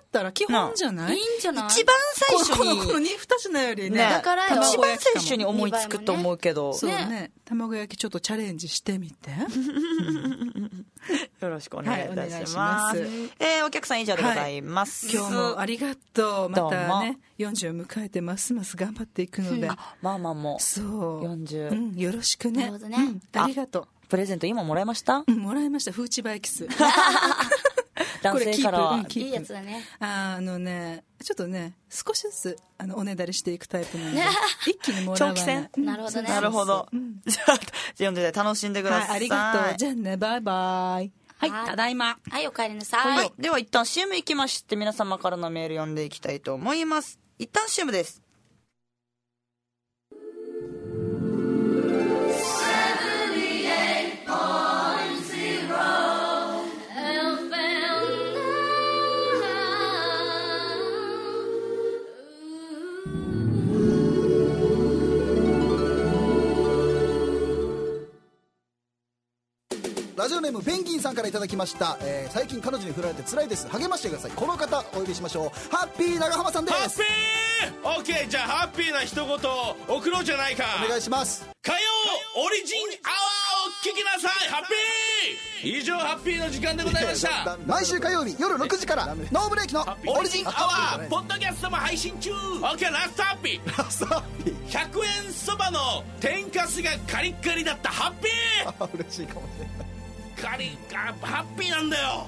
ったら基本じゃない？ いいんじゃない？ 一番最初にこの2品よりね、 だからよ一番最初に思いつくと思うけど、 そうね、卵焼きちょっとチャレンジしてみて。 よろしくお願いいたします。お客さん以上でございます。 今日もありがとう。またね、40を迎えてますます頑張っていくので。 まあまあもう。 そう。 40。 よろしくね。ありがとう。 プレゼント今もらいました？ もらいました。フーチバイキス。 男性からは。 いいやつだね。 ね、ちょっとね、少しずつおねだりしていくタイプなんで、一気にもらわない。 長期戦？ なるほどね。 なるほど。じゃあ読んで楽しんでください。 ありがとう。じゃあね、バイバイ。はい、ただいま。 はい、お帰りなさい。 はい、では一旦 CM 行きまして、皆様からのメール読んでいきたいと思います。一旦 CM です。 ラジオネームペンギンさんからいただきました、最近彼女に振られて辛いです、励ましてください。この方お呼びしましょう。ハッピー長浜さんです。 ハッピー。オッケー、じゃあハッピーな一言送ろうじゃないか。 お願いします。 火曜オリジンアワーを聞きなさい。ハッピー。以上ハッピーの時間でございました。 毎週火曜日夜6時からノーブレーキのオリジンアワーポッドキャストも配信中。オッケー、ラストハッピー。 ラストハッピー。 100円そばの天かすがカリッカリだった。ハッピー。 嬉しいかもしれない。 カリハッピーなんだよ。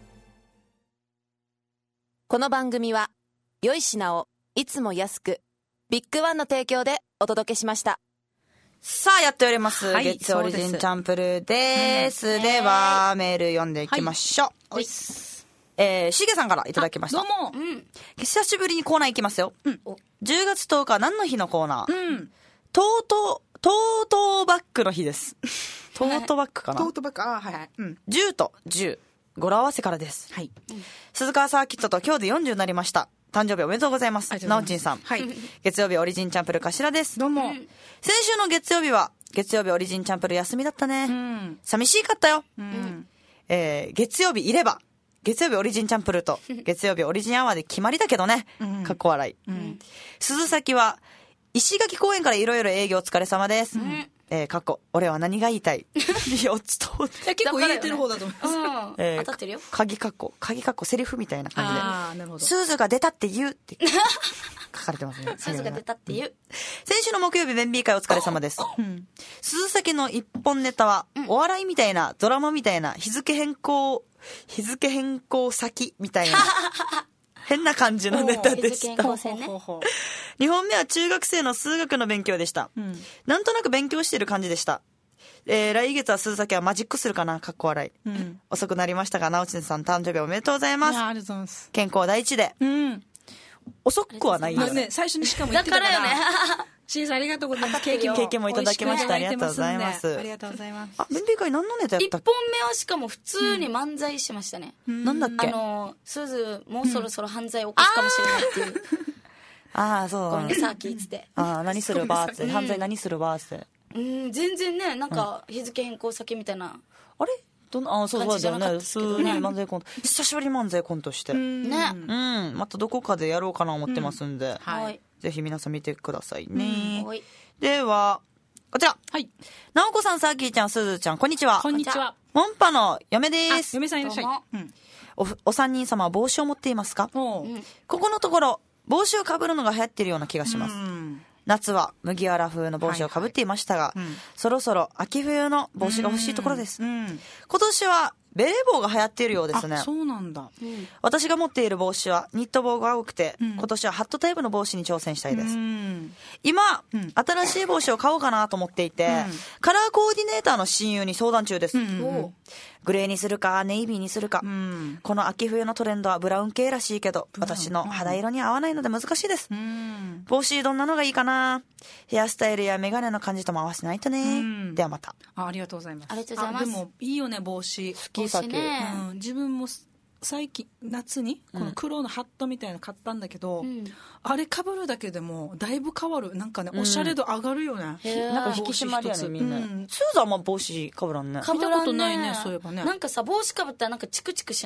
この番組は良い品をいつも安くビッグワンの提供でお届けしました。 さあやっております、はい、月オリジンチャンプルです、ではメール読んでいきましょう。はい、しげさんからいただきました。 どうも、 久しぶりにコーナー行きますよ、10月10日何の日のコーナー、トートバッグの日です。トートバッグかな。 トートバッグ、はいはい。 10と10語呂合わせからです。 はい。 鈴川サーキットと今日で40になりました。誕生日おめでとうございます。なおちんさん。 はい。 月曜日オリジンチャンプル頭です。 どうも。 先週の月曜日は月曜日オリジンチャンプル休みだったね。寂しかったよ。月曜日いれば月曜日オリジンチャンプルと月曜日オリジンアワーで決まりだけどね。かっこ笑い。鈴崎は石垣公園からいろいろ営業お疲れ様です。過去俺は何が言いたい。4つと結構言えてる方だと思います。 当たってるよ。 鍵括弧セリフみたいな感じで。 ああ、なるほど。 スーズが出たって言うって書かれてますね。 スーズが出たって言う。 先週の木曜日ベンビー会お疲れ様です。鈴崎の一本ネタはお笑いみたいなドラマみたいな日付変更先みたいな。変な感じのネタでした。2本目は中学生の数学の勉強でした。なんとなく勉強してる感じでした。来月は鈴崎はマジックするかな、かっこ笑い。遅くなりましたが、なおちんさん誕生日おめでとうございます。 ありがとうございます。 健康第一で。遅くはないよね。 最初にしかも言ってたから。 だからよね。 シーさんありがとうございます。 ケーキもいただきました。ありがとうございます。 ありがとうございます。 あ、ベンビー会何のネタやったっけ？1本目はしかも普通に漫才しましたね。 なんだっけ？ すずもうそろそろ犯罪起こすかもしれないっていう。 ああ、そう。 ごめんね、さっき言ってて。 ああ、何するバースで。犯罪何するバースで。 全然ね、なんか日付変更先みたいな。 あれそうだよね。普通に漫才コント。久しぶりに漫才コントして。 ね。 またどこかでやろうかな思ってますんで。 はい。 ぜひ皆さん見てくださいね。では、こちら。はい。なおこさん、さーきーちゃん、すずちゃん、こんにちは。 こんにちは。 モンパの嫁です。 嫁さんいらっしゃい。 お三人様は帽子を持っていますか？ここのところ、帽子をかぶるのが流行っているような気がします。夏は麦わら風の帽子をかぶっていましたが、そろそろ秋冬の帽子が欲しいところです。今年はベレー帽が流行っているようですね。 そうなんだ。 私が持っている帽子はニット帽が多くて、今年はハットタイプの帽子に挑戦したいです。今、新しい帽子を買おうかなと思っていて、カラーコーディネーターの親友に相談中です。グレーにするかネイビーにするか、この秋冬のトレンドはブラウン系らしいけど、私の肌色に合わないので難しいです。帽子どんなのがいいかな。ヘアスタイルやメガネの感じとも合わせないとね。ではまた。 ありがとうございます。 ありがとうございます。 でもいいよね、帽子。 好きさけ。 自分も最近夏にこの黒のハットみたいなの買ったんだけど、あれ被るだけでもだいぶ変わる。なんかね、おしゃれ度上がるよね。 なんか引き締まりやね、みんな。スーザーも帽子被らんね。 見たことないね、そういえばね。 なんかさ、帽子被ったらなんかチクチクしない？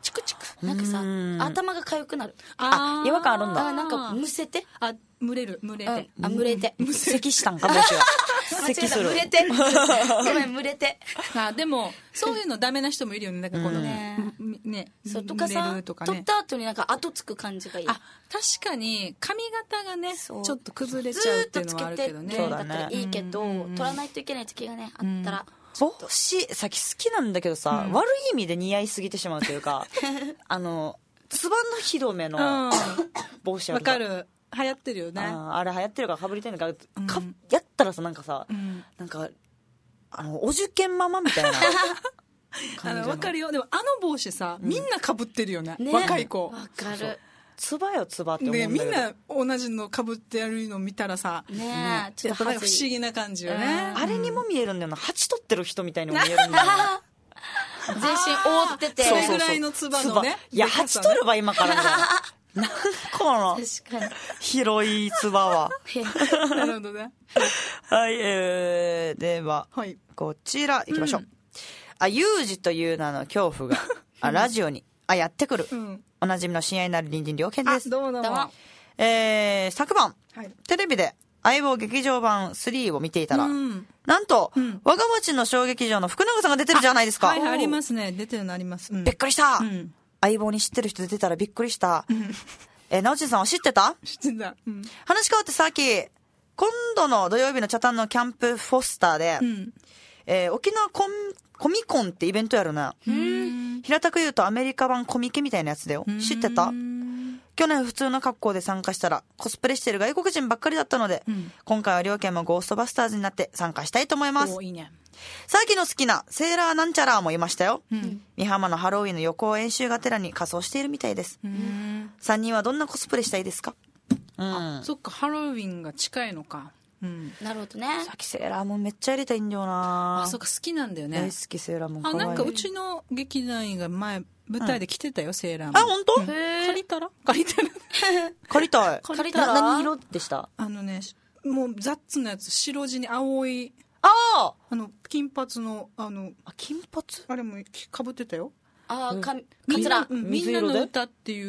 チクチク。 なんかさ、頭が痒くなる。 違和感あるんだ。 なんかむせて。 蒸れて。 蒸れて。 咳したんかもしれない。咳する。 蒸れて。ごめん、蒸れて。 でも、そういうのダメな人もいるよね。なんかこのね、 そうとかさ、取った後になんか後つく感じがいい。 確かに、髪型がね、ちょっと崩れちゃうっていうのはあるけどね。 だったらいいけど、取らないといけない時がね、あったら。 帽子、さっき好きなんだけどさ、悪い意味で似合いすぎてしまうというか、つばの広めの帽子ある。 わかる。流行ってるよね。 あれ流行ってるからかぶりたいんだから、やったらさ、なんかさ、なんか、お受験ママみたいな感じ。 わかるよ。でも帽子さ、みんなかぶってるよね。若い子。 わかる。 つばよ、つばって思うんだけど。 みんな同じのかぶってやるの見たらさ、ちょっと不思議な感じよね。 あれにも見えるんだよな。鉢取ってる人みたいにも見えるんだよな。 全身覆ってて。 それぐらいのつばのね。 いや、鉢取れば今からなんこの確かに広いつばは。 なるほどね。 はい、では、こちら行きましょう。有事という名の恐怖がラジオにやってくる。おなじみの親愛なる隣人良犬です。 どうも。 昨晩、テレビで相棒劇場版3を見ていたら、なんと、我が町の小劇場の福永さんが出てるじゃないですか。 ありますね。出てるのあります。 びっくりした。相棒に知ってる人出てたらびっくりした。なおちんさんは知ってた？ 知ってた。 話変わってさっき、今度の土曜日の北谷のキャンプフォスターで、沖縄コミコンってイベントやるな。平たく言うとアメリカ版コミケみたいなやつだよ。知ってた？去年普通の格好で参加したらコスプレしてる外国人ばっかりだったので、今回は両県もゴーストバスターズになって参加したいと思います。 いいね。 さっきの好きなセーラーなんちゃらもいましたよ。美浜のハロウィンの予行演習がてらに仮装しているみたいです。3人はどんなコスプレしたいですか？ そっか、ハロウィンが近いのか。 なるほどね。 さっきセーラームーンめっちゃやりたいんだよな。 そっか、好きなんだよね。 大好きセーラームーン。 なんかうちの劇団員が前舞台で着てたよ、セーラーム。 本当？ 借りたら借りたら何色でした？ もうザッツのやつ、白地に青い、金髪の、 金髪？ あれもかぶってたよ。 かつら。 みんなの歌っていう、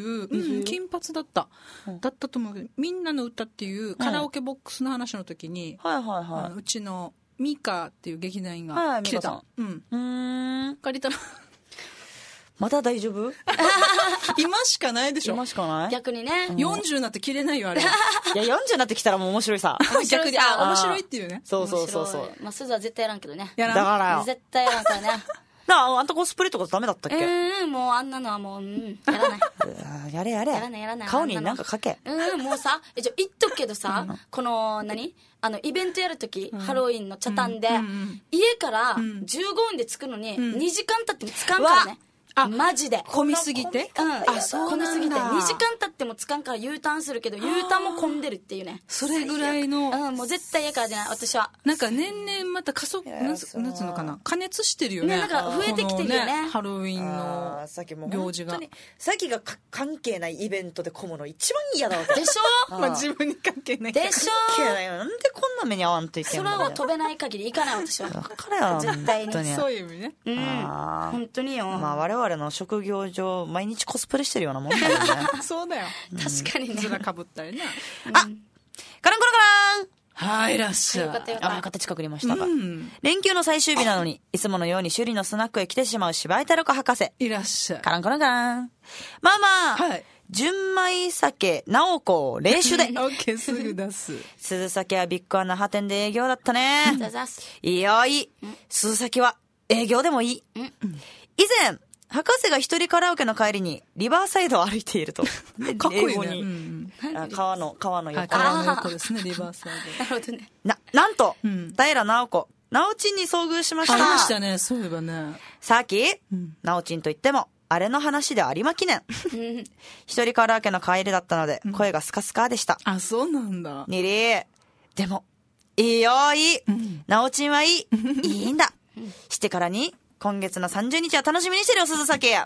金髪だったと思うけど、みんなの歌っていうカラオケボックスの話の時に、うちのミカっていう劇団員が来てた。借りたら。 まだ大丈夫？ 今しかないでしょ。 今しかない？ 逆にね。 40になって着れないよ、あれ。 いや、40になってきたらもう面白いさ。 逆に、面白いっていうね。 そう。 まあ、すずは絶対やらんけどね。 だからよ。 絶対やらんからね。 あんたコスプレとかダメだったっけ？ もうあんなのはもう、やらない。 やれ。やらない。顔になんかかけ。 もうさ、言っとくけどさ、この、イベントやるとき、ハロウィンの茶炭で、家から15分で着くのに、2時間経っても着かんからね。マジで混みすぎて、 混みすぎて2時間経ってもつかんから U ターンするけど U ターンも混んでるっていうね。 それぐらいの、 もう絶対嫌からじゃない私は。 なんか年々また加速、なんつうのかな、加熱してるよね。 なんか増えてきてるよね。 ハロウィンの行事が。 さっきが関係ないイベントで混むの一番嫌だわけでしょ。 自分に関係ないでしょ。 関係ないよ。なんでこんな目に遭わんといけんの？ 空を飛べない限り行かない私は。 だからよ、 絶対に。 そういう意味ね。 本当によ。 まあ我々の職業上毎日コスプレしてるようなもんだよね。 そうだよ。 確かにね。 ずらかぶったりな。 カランコロカラン。 はい、いらっしゃい。 よかった。 よかった、近くにいましたが。連休の最終日なのに、いつものように首里のスナックへ来てしまう柴井太郎博士。 いらっしゃい。 カランコロカラン。まあ、純米酒、直子を冷酒で。 オッケー、すぐ出す。 鈴酒はビッグアンな派店で営業だったね。いや、いい。鈴酒は営業でもいい。以前、博士が一人カラオケの帰りにリバーサイドを歩いていると。 かっこいいね。 川の横。 川の横ですね、リバーサイド。 なるほどね。 なんと、平直子、直ちんに遭遇しました。 ありましたね、そういえばね。 さっき、直ちんと言っても、あれの話で有馬記念。一人カラオケの帰りだったので、声がスカスカでした。 あ、そうなんだ。 にりでも、いいよ、いい。直ちんはいい。いいんだ。してからに、今月の30日は楽しみにしてるよ、鈴酒や。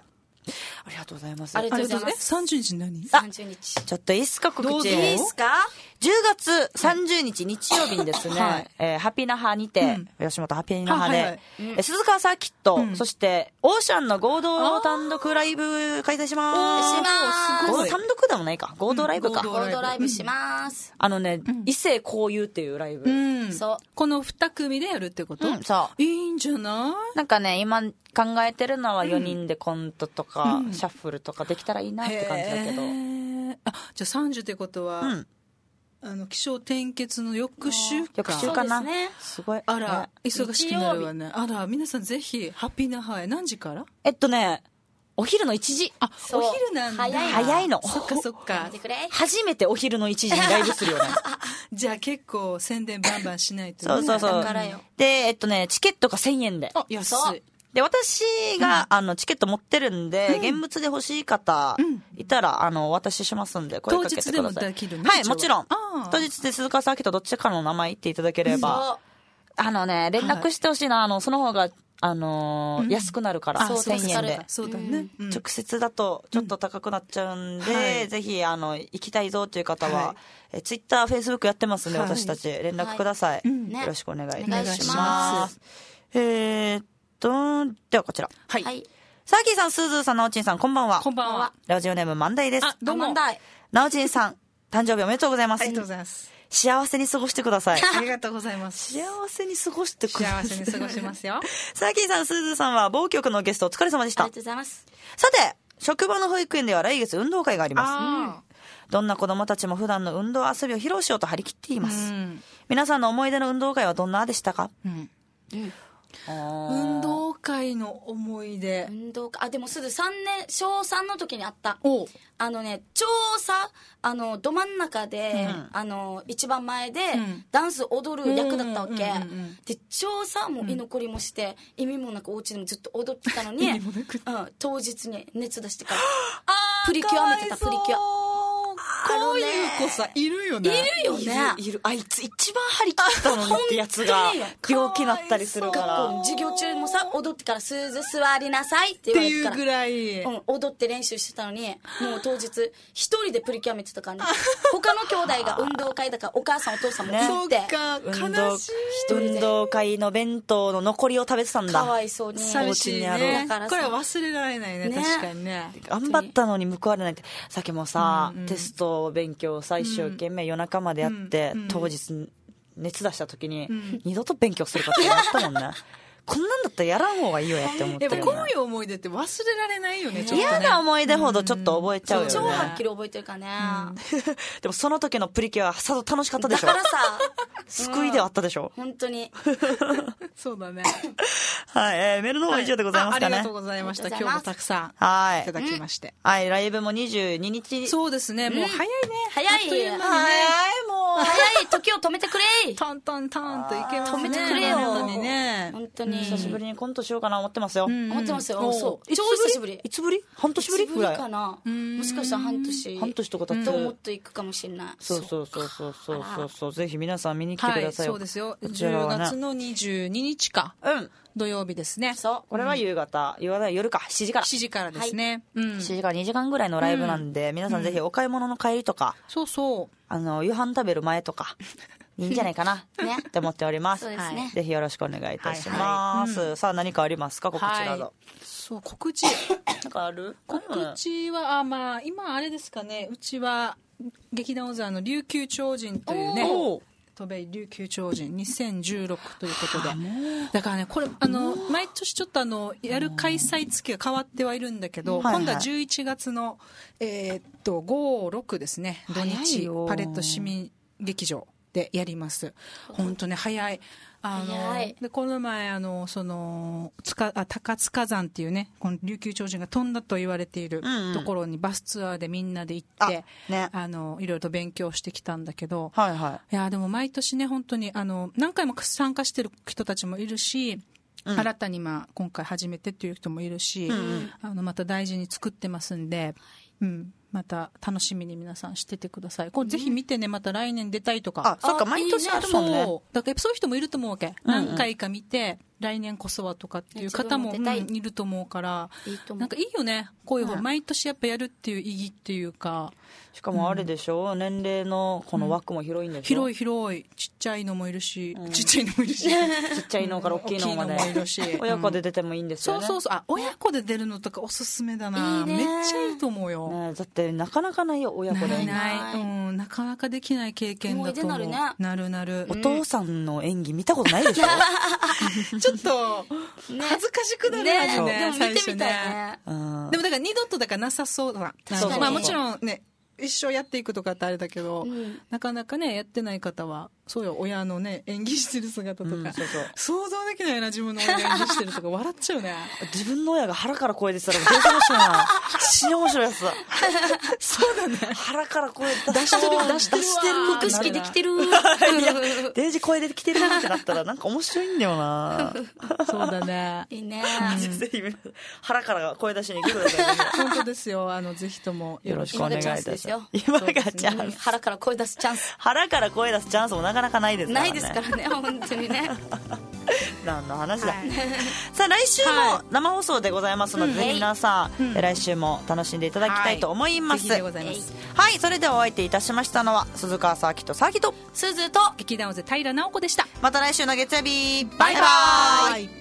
ありがとうございます。 ありがとうございます。 30日何 ?30 日。 ちょっといいっすか、告知。 いいっすか ?10 月30日日曜日にですね、ハピナハにて、吉本ハピナハで、鈴鹿サーキット、そしてオーシャンの合同単独ライブ開催します。合同単独でもないか。合同ライブか。 合同ライブします。 異性交友っていうライブ。 そう。 この2組でやるってこと？ そう。 いいんじゃない？ なんかね、今考えてるのは4人でコントとか、シャッフルとかできたらいいなって感じだけど。 じゃあ30ってことは、気象転結の翌週か。 翌週かな。 すごい。 あら、忙しくなるわね。あら、皆さんぜひ、ハッピーなハワイ、何時から？ お昼の1時。 お昼なんだ。 早いの。 そっかそっか。 初めてお昼の1時にライブするよね。 じゃあ結構宣伝バンバンしないとね。 そう。で、チケットが1000円で。 安い。 で、私が、チケット持ってるんで、現物で欲しい方、いたら、お渡ししますんで、声かけてください。 当日でもできるね。 はい、もちろん。当日で鈴鹿サーキットどっちかの名前言っていただければ。連絡してほしいな、その方が、安くなるから、1000円で。 そうだね。 直接だとちょっと高くなっちゃうんで、ぜひ、行きたいぞという方は、ツイッター、フェイスブックやってますんで、私たち連絡ください。よろしくお願いいたします。ではこちら。 はい。 サーキーさん、スーズーさん、ナオチンさん、こんばんは。 こんばんは。 ラジオネーム、マンダイです。 どうも。 ナオチンさん、誕生日おめでとうございます。 ありがとうございます。 幸せに過ごしてください。 ありがとうございます。 幸せに過ごしてください。 幸せに過ごしますよ。 サーキーさん、スーズーさんは某局のゲストお疲れ様でした。 ありがとうございます。 さて、職場の保育園では来月運動会があります。どんな子供たちも普段の運動遊びを披露しようと張り切っています。皆さんの思い出の運動会はどんなでしたか？ 運動会の思い出。 でもすぐ小3の時にあった。超さ、ど真ん中で、一番前で、ダンス踊る役だったわけ。で、超さ、もう居残りもして、意味もなくお家でもずっと踊ってたのに、当日に熱出してから、プリキュア見てた、プリキュア。 こういう子さ、いるよね。 いるよね。 いる。あいつ一番張り切ったのにってやつが、病気になったりするから。 授業中もさ、踊ってから、スーズ座りなさいって言われてから。 っていうぐらい。 踊って練習してたのに、もう当日、一人でプリキュア見てたからね。他の兄弟が運動会だから、お母さんお父さんも行って。 悲しい。 運動会の弁当の残りを食べてたんだ。 かわいそうに。 寂しいね。これは忘れられないね、確かにね。 頑張ったのに報われないって。さっきもさ、テスト勉強さ、一生懸命夜中までやって、当日熱出した時に、二度と勉強するかって思ったもんね。こんなんだったらやらん方がいいよやって思ってる、ね。 こういう思い出って忘れられないよね、ちょっとね。 嫌な思い出ほどちょっと覚えちゃうよね。 超はっきり覚えてるからね。 でもその時のプリキュアさぞ楽しかったでしょ。 だからさ、 救いではあったでしょ。 本当に。 そうだね。 はい、メールの方以上でございますかね。 ありがとうございました。今日もたくさんいただきまして。 はい、ライブも22日。 そうですね、もう早いね。 早い。 早い、もう。 早い、時を止めてくれ。 トントントンといけますね。 止めてくれよ。 本当にね。 本当に。 久しぶりにコントしようかな思ってますよ。 思ってますよ。そう。超久しぶり。 いつぶり？半年ぶりぐらいかな。もしかしたら半年とか経ってる。 もっと行くかもしれない。 そう。ぜひ皆さん見に来てください。 そうですよ。10月の22日か。土曜日ですね。 そう。 これは夜か、7時から。 7時からですね。 7時から2時間ぐらいのライブなんで、皆さんぜひお買い物の帰りとか、 そう。 夕飯食べる前とか、いいんじゃないかな、って思っております。 そうですね。 ぜひよろしくお願いいたします。さあ、何かありますか、告知など。 そう、告知。 なんかある？ 告知は、今あれですかね、うちは、劇団小沢の琉球超人というね、渡米琉球超人2016ということで、だからね、これ毎年ちょっとやる開催月が変わってはいるんだけど、今度は11月の5、6ですね、土日パレット市民劇場でやります。本当ね、早い。でこの前高塚山っていうね、この琉球超人が飛んだと言われているところにバスツアーでみんなで行って、いろいろと勉強してきたんだけど、いやでも毎年ね、本当に何回も参加してる人たちもいるし、新たに今回初めてっていう人もいるし、また大事に作ってますんで、また楽しみに皆さんしててください。これぜひ見てね、また来年出たいとか。 そうか、毎年あるもんね。 だからそういう人もいると思うわけ。何回か見て、 来年こそはとかっていう方も、いると思うから、なんかいいよね、こういう毎年やっぱやるっていう意義っていうか。 しかもあれでしょ、年齢のこの枠も広いんでしょ。 広い、ちっちゃいのもいるし、ちっちゃいのから大きいのまでいるし、 親子で出てもいいんですよね。 そう親子で出るのとかおすすめだな。めっちゃいいと思うよ。 だってなかなかないよ、親子で。 なかなかできない経験だと思う。なる。 お父さんの演技見たことないでしょ。 ちょっと恥ずかしくなるはずね。 でも見てみたいね。 でもだから二度とだからなさそうだな。まあもちろんね、一生やっていくとかってあれだけど、なかなかねやってない方はそうよ、親のね演技してる姿とか、想像できないな、自分の親が演技してるとか笑っちゃうね。 自分の親が腹から声出てたら全然面白いな。死に面白いやつだ。 そうだね、 腹から声出してる腹式できてる。 デイジ声出てきてるってなったらなんか面白いんだよな。 そうだね、 いいね。 ぜひ腹から声出しに来てください。 本当ですよ、ぜひともよろしくお願いいたします。 今がチャンス。腹から声出すチャンス。 腹から声出すチャンスもなかなかないですからね。 ないですからね、本当にね。 何の話だ。さあ来週も生放送でございますので、ぜひ皆さん来週も楽しんでいただきたいと思います。はい、それではお相手いたしましたのは鈴川サーキとサーキと鈴と劇団オゼ平直子でした。 また来週の月曜日、バイバイ。